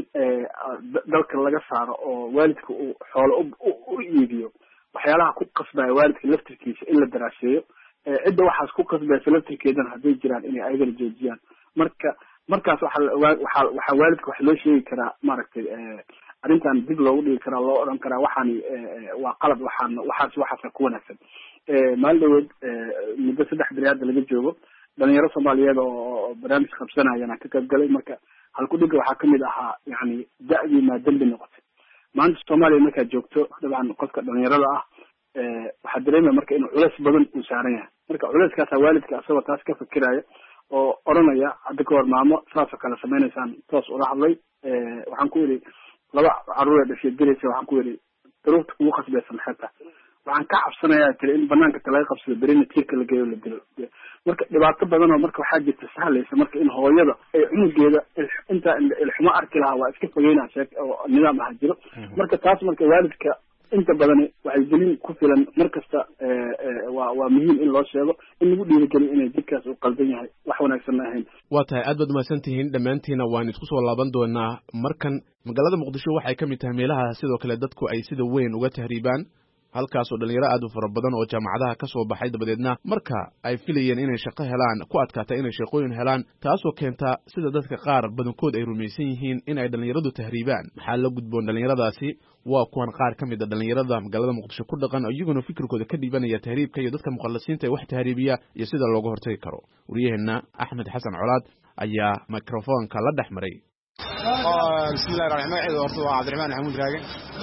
dalka laga saaro oo waalidka uu xoolo u iibiyo waxyaalaha ku qasbaya waalidka laftirkiisa in la daraaseeyo cidda waxaas ku qasbaysa laftirkeedana hadday jiraan inay ayagana joojiyaan marka markaas waxaa waxaa waxaa waalidka wax loo sheegi karaa maaragtay arrintan dib loogu dhigi karaa loo odhan karaa waxaani waa qalad waxaan waxaas waxaasa ku wanaagsan maalin dhaweed muddo saddex beri hadda laga joogo dhalinyaro soomaaliyeed oo barnaamij qabsanayana ka qayb galay marka halkudhiga waxaa kamid ahaa yani da-dii maa dembi noqotay maanta soomaaliya markaad joogto dabcan qofka dhalinyarada ah waxaa dareemaya marka inuu culeys badan uu saaran yahay marka culeyskaasa waalidka asagoo taas ka fikiraya oo oranaya hadda ka hor maamo saasoo kale sameynaysaan toos ula hadlay waxaan ku yidhi laba caruur ee dhashay gelaysa waxaan ku yidhi daruurta kugu khasbaysa maxay tahay waxaan ka cabsanayaa tiri in banaanka ta laga qabsado berina tiirka la geeyo la dilo marka dhibaato badan oo marka waxaa jirta sahlaysa marka in hooyada ay cunugeeda intaa ilxumo arki lahaa waa iska fogeynaa sheeg oo nidaam aha jiro marka taas marka waalidka inta badani waxay gelin ku filan mar kasta waa waa muhiim in loo sheego in lagu dhiirigeliyo inay jidkaas uu qaldan yahay wax wanaagsan ahayn waa tahay aad baad umahadsan tihiin dhammaantiina waan isku soo laaban doonaa markan magaalada muqdisho waxay ka mid tahay meelaha sidoo kale dadku ay sida weyn uga tahriibaan halkaasoo dhalinyaro aad u fara badan oo jaamacadaha ka soo baxay dabadeedna marka ay filayeen inay shaqo helaan ku adkaata inay shaqooyin helaan taasoo keenta sida dadka qaar badankood ay rumaysan yihiin in ay dhalinyaradu tahriibaan maxaa la gudboon dhalinyaradaasi waa kuwan qaar ka mid a dhalinyarada magaalada muqdisho ku dhaqan iyaguna fikirkooda ka dhiibanaya tahriibka iyo dadka mukhallasiinta ee wax tahriibiya iyo sida looga hortagi karo waryaheena axmed xasan colaad ayaa microfoonka la dhex maray bismillahi raxmaan magaceedu horta waa cabdiraxmaan maxamuud raage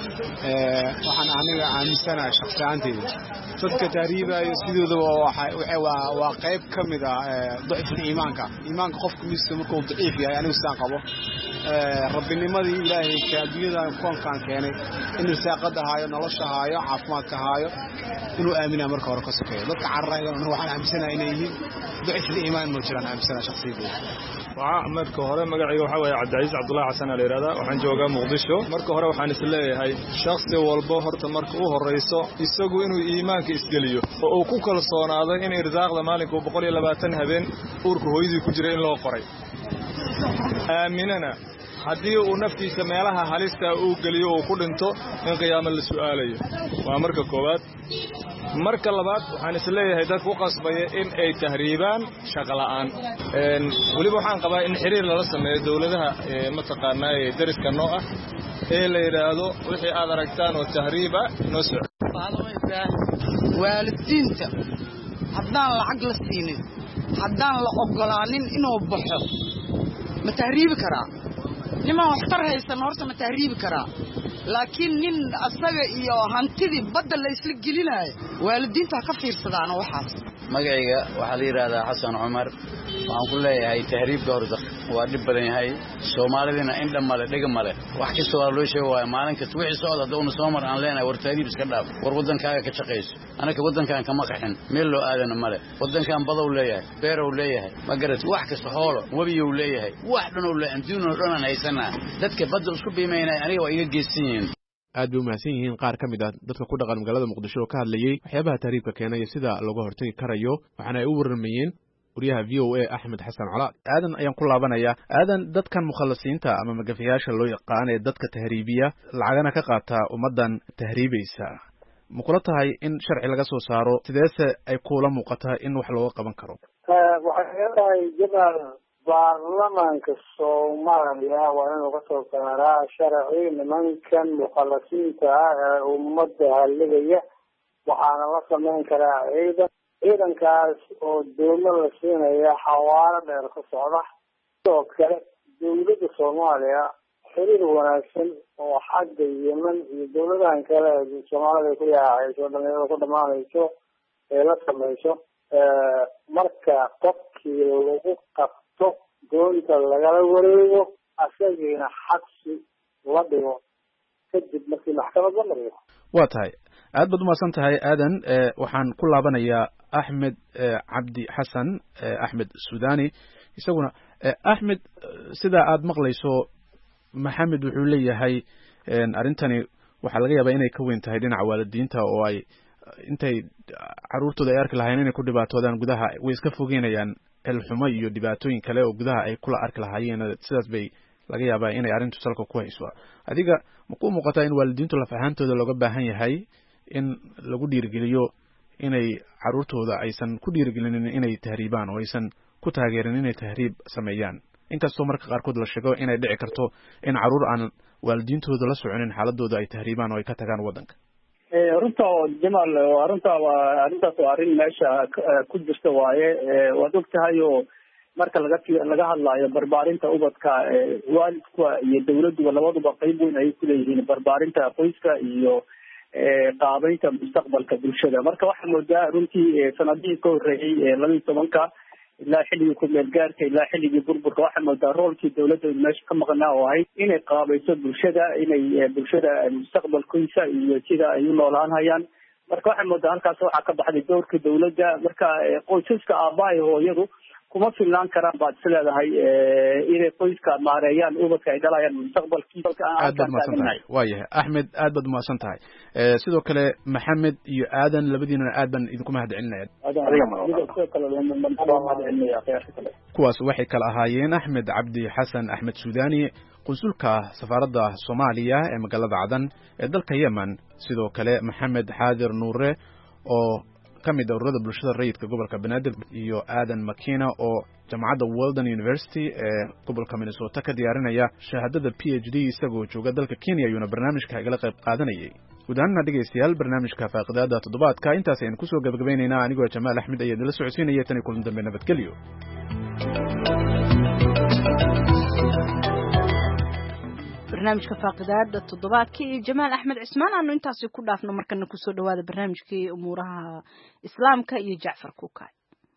waxaan aniga aaminsanahay shakhsi ahaanteyda dadka tahriibaayo sidoodaba waa qayb ka mid ah dacifka iimaanka iimaanka qofka mista markuu daciif yahay anigu sidaan qabo rabbinimadii ilaahay ka adduunyadan koonkaan keenay in risaaqada haayo nolosha haayo caafimaadka haayo inuu aaminaa marka hore ka sokeeyo dadka cararaya waxaan aaminsanahay inay yihiin dacifka iimaan ma jiraan aaminsanahay shakhsiyadeyda marka hore magacayga waxaa weeye cabdicasiis cabdullahi xasan aa la yidhahdaa waxaan joogaa muqdisho marka hore waxaan is leeyahay shakhsi walbo horta marka u horrayso isagu inuu iimaanka isgeliyo oo uu ku kalsoonaaday in irsaaqda maalinku boqol iyo labaatan habeen uurka hooyadii ku jira in loo qoray aaminana haddii uu naftiisa meelaha halista uu geliyo uu ku dhinto in qiyaamo la su'aalayo waa marka koowaad marka labaad waxaan is leeyahay dadka u qasbaya in ay tahriibaan shaqo la'aan weliba waxaan qabaa in xiriir lala sameeyo dowladaha mataqaanaa ee dariska noo ah ee la yidhaahdo wixii aad aragtaan oo tahriiba noo soco waalidiinta haddaan lacag la siinin haddaan la ogolaanin inuu baxo ma tahriibi karaa niman waxtar haysan horta ma tahriibi karaa laakiin nin asaga iyo hantidii badda la isla gelinayo waalidiinta ka fiirsadaan waxaas magacayga waxaa la yidhaahdaa xasan cumar waxaan ku leeyahay tahriibka horta waa dhib badan yahay soomaalidina indha male dhega male wax kasta waa loo sheega waaya maalin kasta wixii socda hadda una soo mar aan leenahay war tahriib iska dhaaf war waddankaaga ka shaqayso anaka waddankaan kama qaxin meel loo aadana male waddankaan badow leeyahay beerow leeyahay ma garati wax kasta xoolo webiyow leeyahay wax dhanoo le adduunoo dhan aan haysanaa dadka badda isku biimaynaya aniga waa iga geesan yihiin aad bay umahadsan yihiin qaar ka mid ah dadka ku dhaqan magaalada muqdisho oo ka hadlayey waxyaabaha tahriibka keenaya sida looga hortagi karayo waxaana ay u warramayeen wariyaha v o a axmed xasan colaad aadan ayaan ku laabanayaa aadan dadkan mukhallasiinta ama magafayaasha loo yaqaan ee dadka tahriibiya lacagana ka qaata ummaddan tahriibaysa ma kula tahay in sharci laga soo saaro sideese ay kuula muuqataa in wax looga qaban karo waxay ila tahay jamaal baarlamaanka soomaaliya waa inuu kasoo saaraa sharci nimankan mukhallasiinta ah ee ummadda halligaya waxaana la samayn karaa ciidan ciidankaas oo dowlo la siinaya xawaalo dheer ka socda sidoo kale dowladda soomaaliya xiriir wanaagsan oo xagga yemen iyo dowladahan kale soomaalida ay ku yaacayso dhalinyarada ku dhamaanayso ee la samayso marka qofkii lagu qabto doonta lagala wareego asagiina xabsi la dhigo kadib markii maxkamad la mariyo waa tahay aad baad umahadsan tahay aadan waxaan ku laabanayaa axmed cabdi xasan axmed sudani isaguna axmed sidaa aad maqlayso maxamed wuxuu leeyahay arrintani waxaa laga yaabaa inay ka weyn tahay dhinaca waalidiinta oo ay intay caruurtooda ay arki lahaayeen inay ku dhibaatoodaan gudaha way iska fogeynayaan xilxumo iyo dhibaatooyin kale oo gudaha ay kula arki lahaayeen sidaas bay laga yaabaa inay arrintu salka ku hayso adiga ma ku muuqataa in waalidiintu laf ahaantooda looga baahan yahay in lagu dhiirigeliyo inay caruurtooda aysan ku dhiirigelinin inay tahriibaan oo aysan ku taageerin inay tahriib sameeyaan inkastoo marka qaarkood la sheego inay dhici karto in caruur aan waalidiintooda la soconin xaaladooda ay tahriibaan oo ay ka tagaan waddanka runta jamal arrinta waa arrintaas waa arrin meesha ku jirta waaye waad og tahay oo marka laga laga hadlaayo barbaarinta ubadka waalidka iyo dawladduba labaduba qayb weyn ayay kuleeyihiin barbaarinta qoyska iyo qaabeynta mustaqbalka bulshada marka waxaa moodaa runtii sanadihii ka horreeyey laba iyo tobanka ilaa xilligii ku-meel gaarka ilaa xilligii burburka waxaa moodaa roolkii dawladda meesha ka maqnaa oo ahayd inay qaabayso bulshada inay bulshada mustaqbalkiisa iyo sida ay u noolaan hayaan marka waxaa moodaa halkaas waxaa ka baxday dowrka dawladda marka qoysaska aabbaha iyo hooyadu kuma filnaan karaan baad is leedahay inay qoyska maareeyaan ubadka ay dhalayaan mustaqbalkiisa aad baad umahadsan tahay waayahay axmed aad baad umahadsan tahay sidoo kale maxamed iyo aadan labadiinana aad baan idinku mahad celinaya kuwaas waxay kala ahaayeen axmed cabdi xasan axmed suudani qunsulka safaaradda soomaaliya ee magaalada cadan ee dalka yemen sidoo kale maxamed xaadir nuure oo kamid ururada bulshada rayidka gobolka banaadir iyo aadan makina oo jaamacadda Walden University ee gobolka Minnesota ka diyaarinaya shahaadada P H D isagoo jooga dalka Kenya ayuuna barnaamijka igala qayb qaadanayay gudahanna dhegeystayaal barnaamijka faaqidaada toddobaadka intaas ayaan kusoo gabagabaynaynaa anigoo Jamaal Axmed ayaa idila socodsiinaya tan kulan dambe nabadgelyo barnaamijka faaqidaada toddobaadkii iyo Jamaal Axmed Cismaan aanu intaasi ku dhaafno markana ku soo dhawaada barnaamijkii umuuraha islaamka iyo Jacfar Kuukay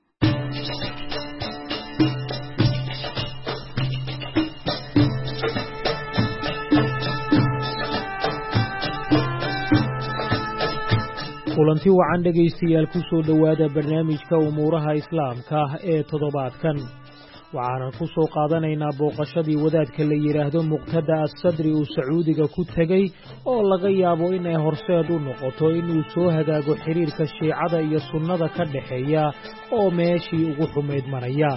kulanti wacan dhegaystayaal ku soo dhawaada barnaamijka umuuraha islaamka ee toddobaadkan waxaanan ku soo qaadanaynaa booqashadii wadaadka la yidhaahdo muqtada as-sadri uu sacuudiga ku tegey oo laga yaabo inay horseed u noqoto inuu soo hagaago xiriirka shiicada iyo sunnada ka dhexeeya oo meeshii ugu xumayd maraya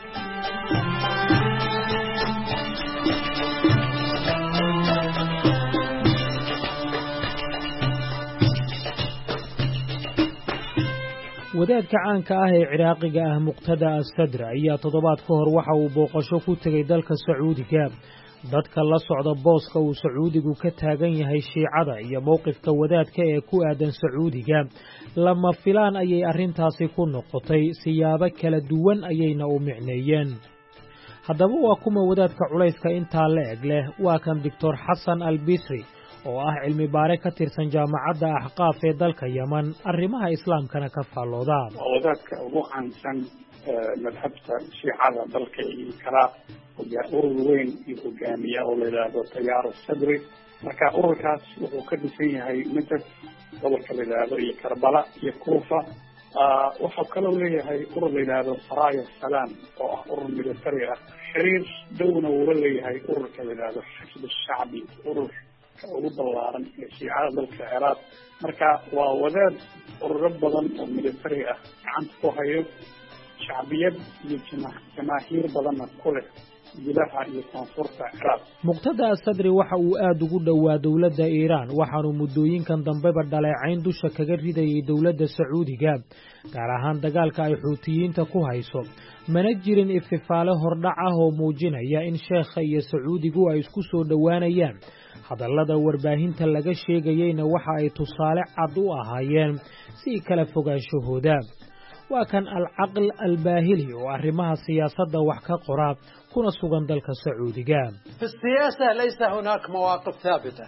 wadaadka caanka ah ee ciraaqiga ah muqtada as-sadr ayaa toddobaad ka hor waxa uu booqasho ku tegey dalka sacuudiga dadka la socda booska uu sacuudigu ka taagan yahay shiicada iyo mowqifka wadaadka ee ku aadan sacuudiga lama filaan ayay arrintaasi ku noqotay siyaabo kala duwan ayayna u micneeyeen haddaba waa kuma wadaadka culayska intaa la eg leh waa kan doctor xasan al-bisri oo ah cilmi baare ka tirsan jaamacadda axqaaf ee dalka Yemen arrimaha islaamkana ka faalooda wadaadka ugu caansan madhabta shiicada dalka iyo kala urur weyn iyo hogaamiya oo la yiraahdo tayaar sadri marka ururkaas wuxuu ka dhisan yahay madhab gobolka la yiraahdo iyo Karbala iyo Kuufa wuxuu kaloo leeyahay urur la yiraahdo Saraya Salaam oo ah urur militari ah xiriir downa uu la leeyahay ururka la yiraahdo Xisb Shacbi urur ugu ballaaran ee shiicada dalka Ciraaq marka waa wadaad ururo badan oo militari ah gacanta ku hayo shacbiyad iyo jamaahiir badanna ku leh gudaha iyo koonfurta Ciraaq muqtada as-sadri waxa uu aad ugu dhowaa dawladda Iiraan waxaanu muddooyinkan dambeba dhaleecayn dusha kaga ridayay dawladda Sacuudiga gaar ahaan dagaalka ay xuutiyiinta ku hayso mana jirin ififaale hordhac ah oo muujinaya in sheekha iyo Sacuudigu ay isku soo dhawaanayaan hadallada warbaahinta laga sheegayayna waxa ay tusaale cad u ahaayeen si kala fogaanshahooda waa kan al-aql al-baahili oo arrimaha siyaasadda wax ka qora kuna sugan dalka Sacuudiga في السياسة ليس هناك مواقف ثابتة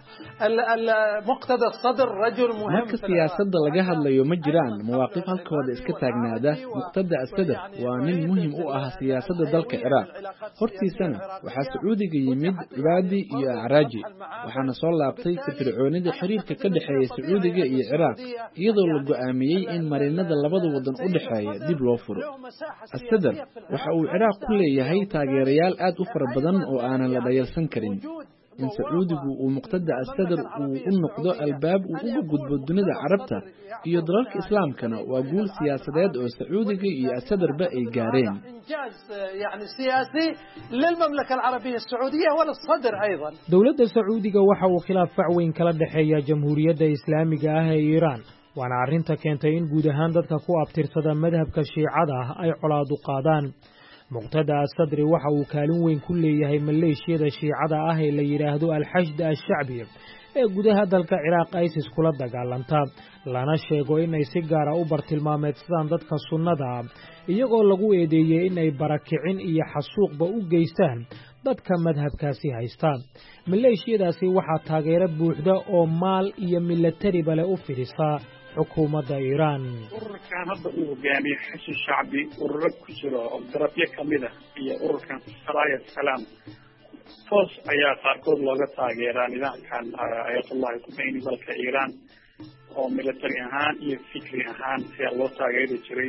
المقتدى الصدر رجل مهم marka siyaasadda laga hadlayo ma jiraan mawaaqif halkooda iska taagnaada muqtada as-sadr waa nin muhiim u ah siyaasadda dalka Ciraaq hortiisana waxaa Sacuudiga yimid cibaadi iyo Araaji waxaana soo laabtay firfircoonida xiriirka ka dhaxeeya Sacuudiga iyo Ciraaq iyadoo la go'aamiyay in marinada labada wadan u dhaxeeya dib loo furo as-sadr waxa uu Ciraaq ku leeyahay taageerayaal aad u fara badan oo aanan la dhayalsan karin in sacuudigu uu muqtada asadr uu u noqdo albaab uu uga gudbo dunida carabta iyo dalalka islaamkana waa guul siyaasadeed oo sacuudiga iyo asadrba ay gaareen dowladda sacuudiga waxa uu khilaaf fac weyn kala dhexeeya jamhuuriyadda islaamiga ah ee iiraan waana arrinta keentay in guud ahaan dadka ku abtirsada madhabka shiicada ah ay colaadu qaadaan muqtada asadri waxa uu kaalin weyn ku leeyahay maleeshiyada shiicada ah ee la yidhaahdo alxashd ashacbi ee gudaha dalka ciraaq isis kula dagaalanta lana sheego inay si gaara u bartilmaameedsadaan dadka sunnada ah iyagoo lagu eedeeyey inay barakicin iyo xasuuqba u geystaan dadka madhabkaasi haysta maleeshiyadaasi waxaa taageero buuxda oo maal iyo milatariba leh u fidhisaa xukuumadda iiraan ururkan hadda uu hogaamiye xasan shacbi ururo ku jiro oo darafyo kamid ah iyo ururkan saraaya salaam toos ayaa qaarkood looga taageeraa nidaamkan ayatullahi khumeyni dalka iiraan oo military ahaan iyo fikri ahaan ayaa loo taageeri jiray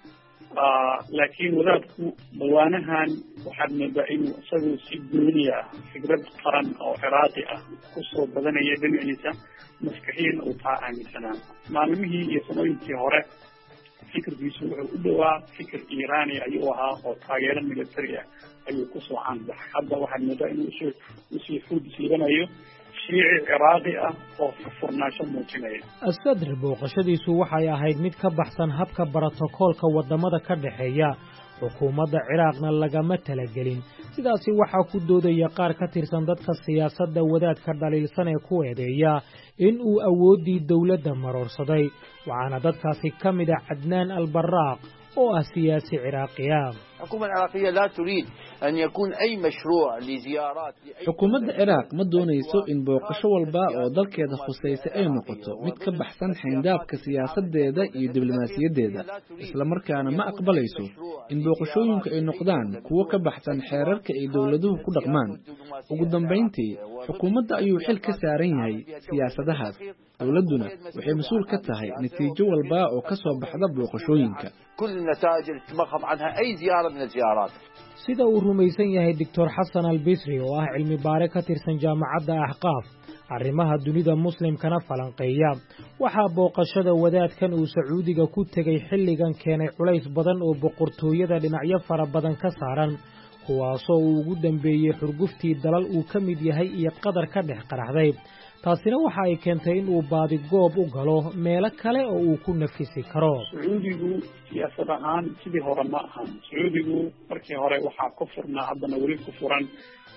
laakiin wadaadku dawaanahan waxaad moodaa inuu isagu si gooniya ah fikrad qaran oo ciraaqi ah kusoo badanaya dhinaciisa maskaxiin uu taa aaminsanaa maalmihii iyo sanooyinkii hore fikirkiisu wuxuu u dhowaa fikir iiraani ayuu ahaa oo taageero military ah ayuu kusoo caanbaxay hadda waxaad moodaa inuu usoo usii xuud siibanayo shiici ciraaqi ah oo furfurnaansho muujinaya asadr booqashadiisu waxay ahayd mid ka baxsan habka brotokoolka wadamada ka dhexeeya xukuumadda ciraaqna lagama talagelin sidaasi waxaa ku doodaya qaar ka tirsan dadka siyaasadda wadaadka dhaliilsan ee ku eedeeya in uu awooddii dowladda maroorsaday waxaana dadkaasi ka mid ah cadnaan albaraaq oo ah siyaasi ciraaqiya الحكومة العراقية لا تريد أن يكون أي مشروع لزيارات xukuumadda ciraaq ma doonayso in booqasho walba oo dalkeeda khusaysa ay noqoto mid ka baxsan xayndaabka siyaasadeeda iyo diblomaasiyaddeeda isla markaana ma aqbalayso in booqashooyinku ay noqdaan kuwo ka baxsan xeerarka ay dowladuhu ku dhaqmaan ugu dambayntii xukuumadda ayuu xil ka saaran yahay siyaasadahaas dowladduna waxay mas-uul ka tahay natiijo walba oo ka soo baxda booqashooyinka كل النتائج التي تتمخض عنها أي زيارة من الزيارات sida uu rumaysan yahay doctor xasan albisri oo ah cilmi baare ka tirsan jaamacadda axqaaf arrimaha dunida muslimkana falanqeeya waxaa booqashada wadaadkan uu sacuudiga ku tegay xilligan keenay culays badan oo boqortooyada dhinacyo fara badan ka saaran kuwaasoo uu ugu dambeeyey xurguftii dalal uu ka mid yahay iyo qadar ka dhex qaraxday taasina waxa ay keentay in uu baadi goob u galo meelo kale oo uu ku nafisi karo sacuudigu siyaasad ahaan sidii hore ma ahan sacuudigu markii hore waxaa ku furnaa haddana weli ku furan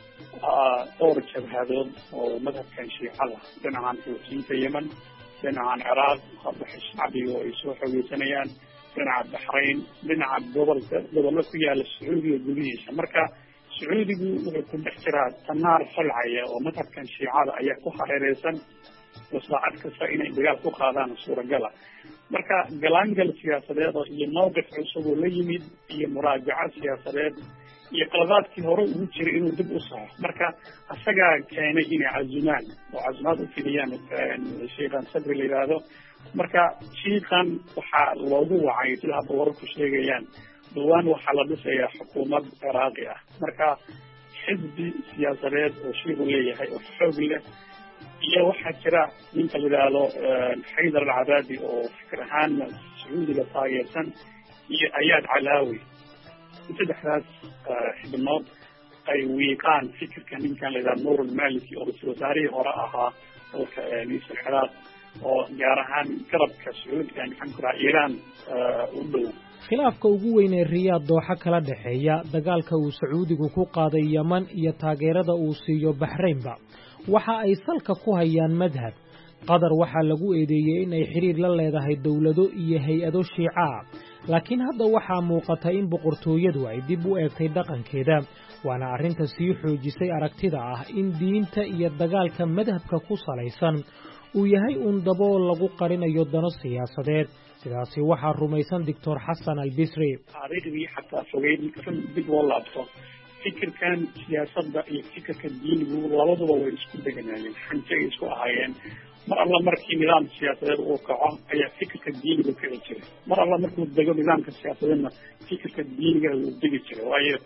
dhowr jabhadood oo madhabkan shiicada dhinacan xuutiyiinta yemen dhinacan ciraaq hadda shacbiga ay soo xogeysanayaan dhinaca baxrayn dhinaca gobolka gobollo ku yaala sacuudiga gudihiisa marka sacuudigu wuxuu ku dhex jiraa tanaar falcaya oo madhabkan shiicada ayaa ku hareereysan maslaxad kasta inay dagaal ku qaadaan suuragala marka galaangal siyaasadeed oo iyo mawqif cusub oo la yimid iyo muraajaco siyaasadeed iyo qaladaadkii hore ugu jiray inuu dib u saxo marka isagaa keenay inay cazumaan oo cazumaad u fidiyaan sheikhan sadri la yidhaahdo marka shiikhan waxaa loogu wacay sida hadda wararku sheegayaan dhawaan waxaa la dhisayaa xukuumad ciraaqi ah marka xisbi siyaasadeed oo shiiku leeyahay oo xoog leh iyo waxaa jira ninka la yidhaahdo xaydar alcabaadi oo fikir ahaanna sacuudiga taageersan iyo ayaad calaawi saddexdaas xibnood ay wiiqaan fikirka ninkan la yidhahdo nuur almaliki oo ra-iisul wasaarihii hore ahaa dalka misr ciraaq oo gaar ahaan garabka sacuudiga maxaan ku rahaa iiraan u dhow khilaafka ugu weyn ee riyaad dooxa kala dhexeeya dagaalka uu sacuudigu ku qaaday yeman iyo taageerada uu siiyo baxraynba waxa ay salka ku hayaan madhab qatar waxaa lagu eedeeyey in ay xiriir la leedahay dowlado iyo hay-ado shiica ah laakiin hadda waxaa muuqata in boqortooyadu ay dib u eegtay dhaqankeeda waana arrinta sii xoojisay aragtida ah in diinta iyo dagaalka madhabka ku salaysan uu yahay uun dabool lagu qarinayo dano siyaasadeed sidaasi waxaa rumaysan doctor xasan albisri taariikhdii xataa fogeyd dib loo laabto fikirkan siyaasadda iyo fikirka diinigu labaduba way isku deganaayeen xanjay isku ahaayeen mar alla markii nidaam siyaasadeed uu kaco ayaa fikirka diiniga kici jiray mar alla markuu dego nidaamka siyaasadeedna fikirka diiniga uu degi jiray waayo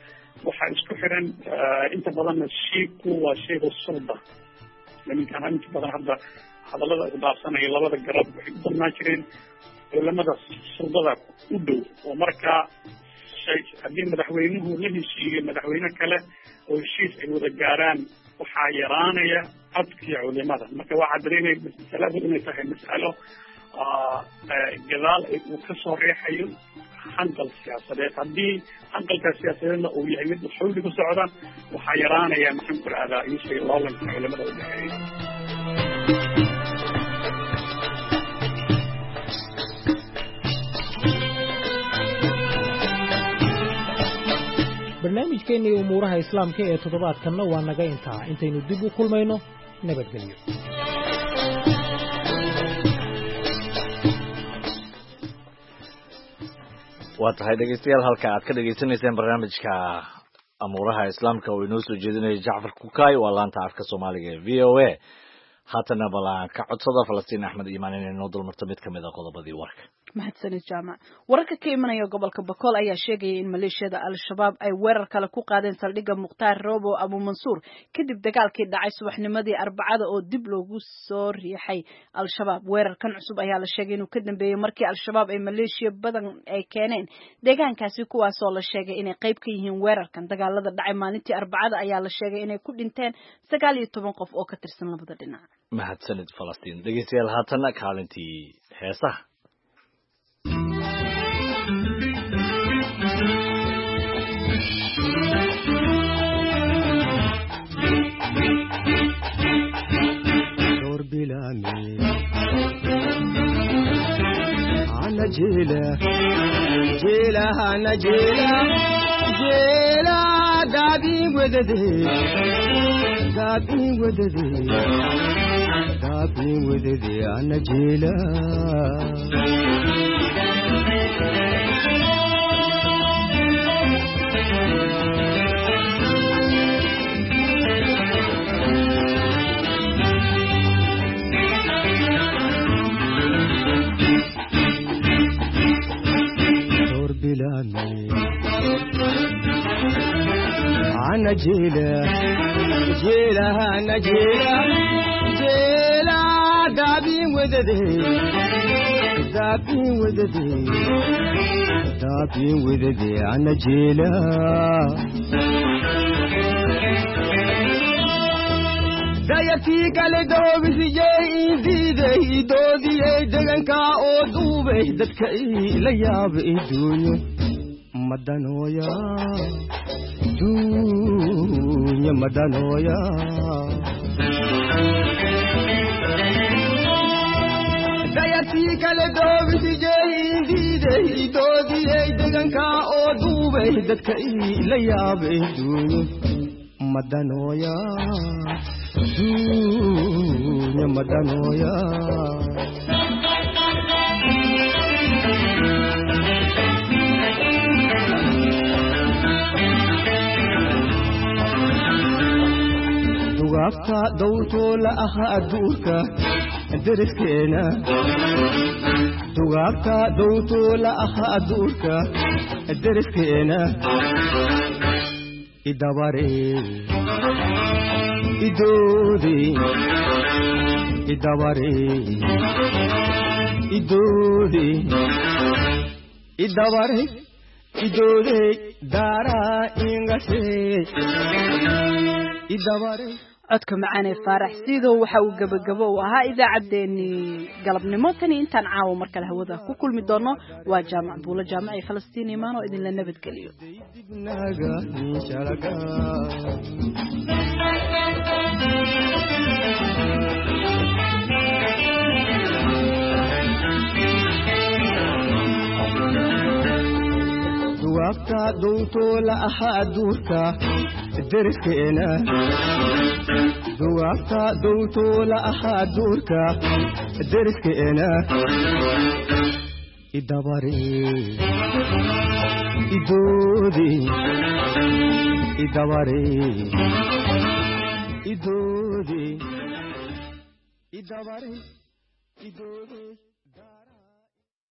waxaa isku xiran inta badanna shiibku waa shayga sulda niminkaan inta badan hadda hadallada isdhaafsanaya labada garab waxay u badnaan jireen culamada suldada u dhow oo markaa haddii madaxweynuhu la heshiiyo madaxweyne kale oo heshiis ay wada gaaraan waxaa yaraanaya codkii culimada marka waxaa dareemaya masaladu inay tahay mas'alo gadaal uu kasoo reexayo hanqal siyaasadeed haddii hanqalka siyaasadeedna uu yahay mid xawli ku socda waxaa yaraanaya maxaan ku rahdaa ishay loolanka culimada u dhexeeya barnaamijkeennii umuuraha islaamka ee toddobaadkanna waa naga intaa intaynu dib u kulmayno nabadgelyo waa tahay dhegeystayaal halka aad ka dhegeysanayseen barnaamijka amuuraha islaamka oo inoo soo jeedinaya jacfar kukaay waa laanta afka soomaaliga ee v o a haatana bal aan ka codsada falastiin axmed iimaan inay noo dulmarto mid kamid a qodobadii warka mahadsanid jaamac wararka ka imanaya gobolka bakool ayaa sheegaya in maleeshiyada al-shabaab ay weerar kale ku qaadeen saldhigga mukhtaar roobo abu mansuur kadib dagaalkii dhacay subaxnimadii arbacada oo dib loogu soo riixay al-shabaab weerarkan cusub ayaa la sheegay inuu ka dambeeyey markii al-shabaab ay maleeshiya badan ay keeneen deegaankaasi kuwaasoo la sheegay inay qayb ka yihiin weerarkan dagaalada dhacay maalintii arbacada ayaa la sheegay inay ku dhinteen sagaal iyo toban qof oo ka tirsan labada dhinac mahadsanid falastiin dhegeystayaal haatana kaalintii heesaha أنا جيلة جيلة أنا جيلة جيلة دابي وددي دابي وددي دابي وددي أنا جيلة أنا جيلة جيلة أنا جيلة جيلة دابي وددي دابي وددي دابي وددي أنا جيلة دايتي قال دوبي سجاي ديدي دودي دغنكا او دوبي ددكاي لا ياب ادونيو مدانويا دنيا مدانويا دايتي قال دوبي سجاي ديدي دودي دغنكا او دوبي ددكاي لا ياب ادونيو مدانويا dunya madanoya dugaagta dawto la aha adduurka deriskeena dugaagta dawto la aha adduurka deriskeena idabare idodi idabare idodi idabare idodi dara ingase idabare codka macaan ee faarax sidoo waxa uu gabagabo u ahaa idaacadeeni galabnimo tani intaan caawa mar kale hawada ku kulmi doono waa jaamac buulo jaamac ee Falastiin imaan oo idin la nabad geliyo duwaabta dowto la aha duurka deriskeena duwaabta dowto la aha duurka deriskeena idabare idodi idabare idodi idabare idodi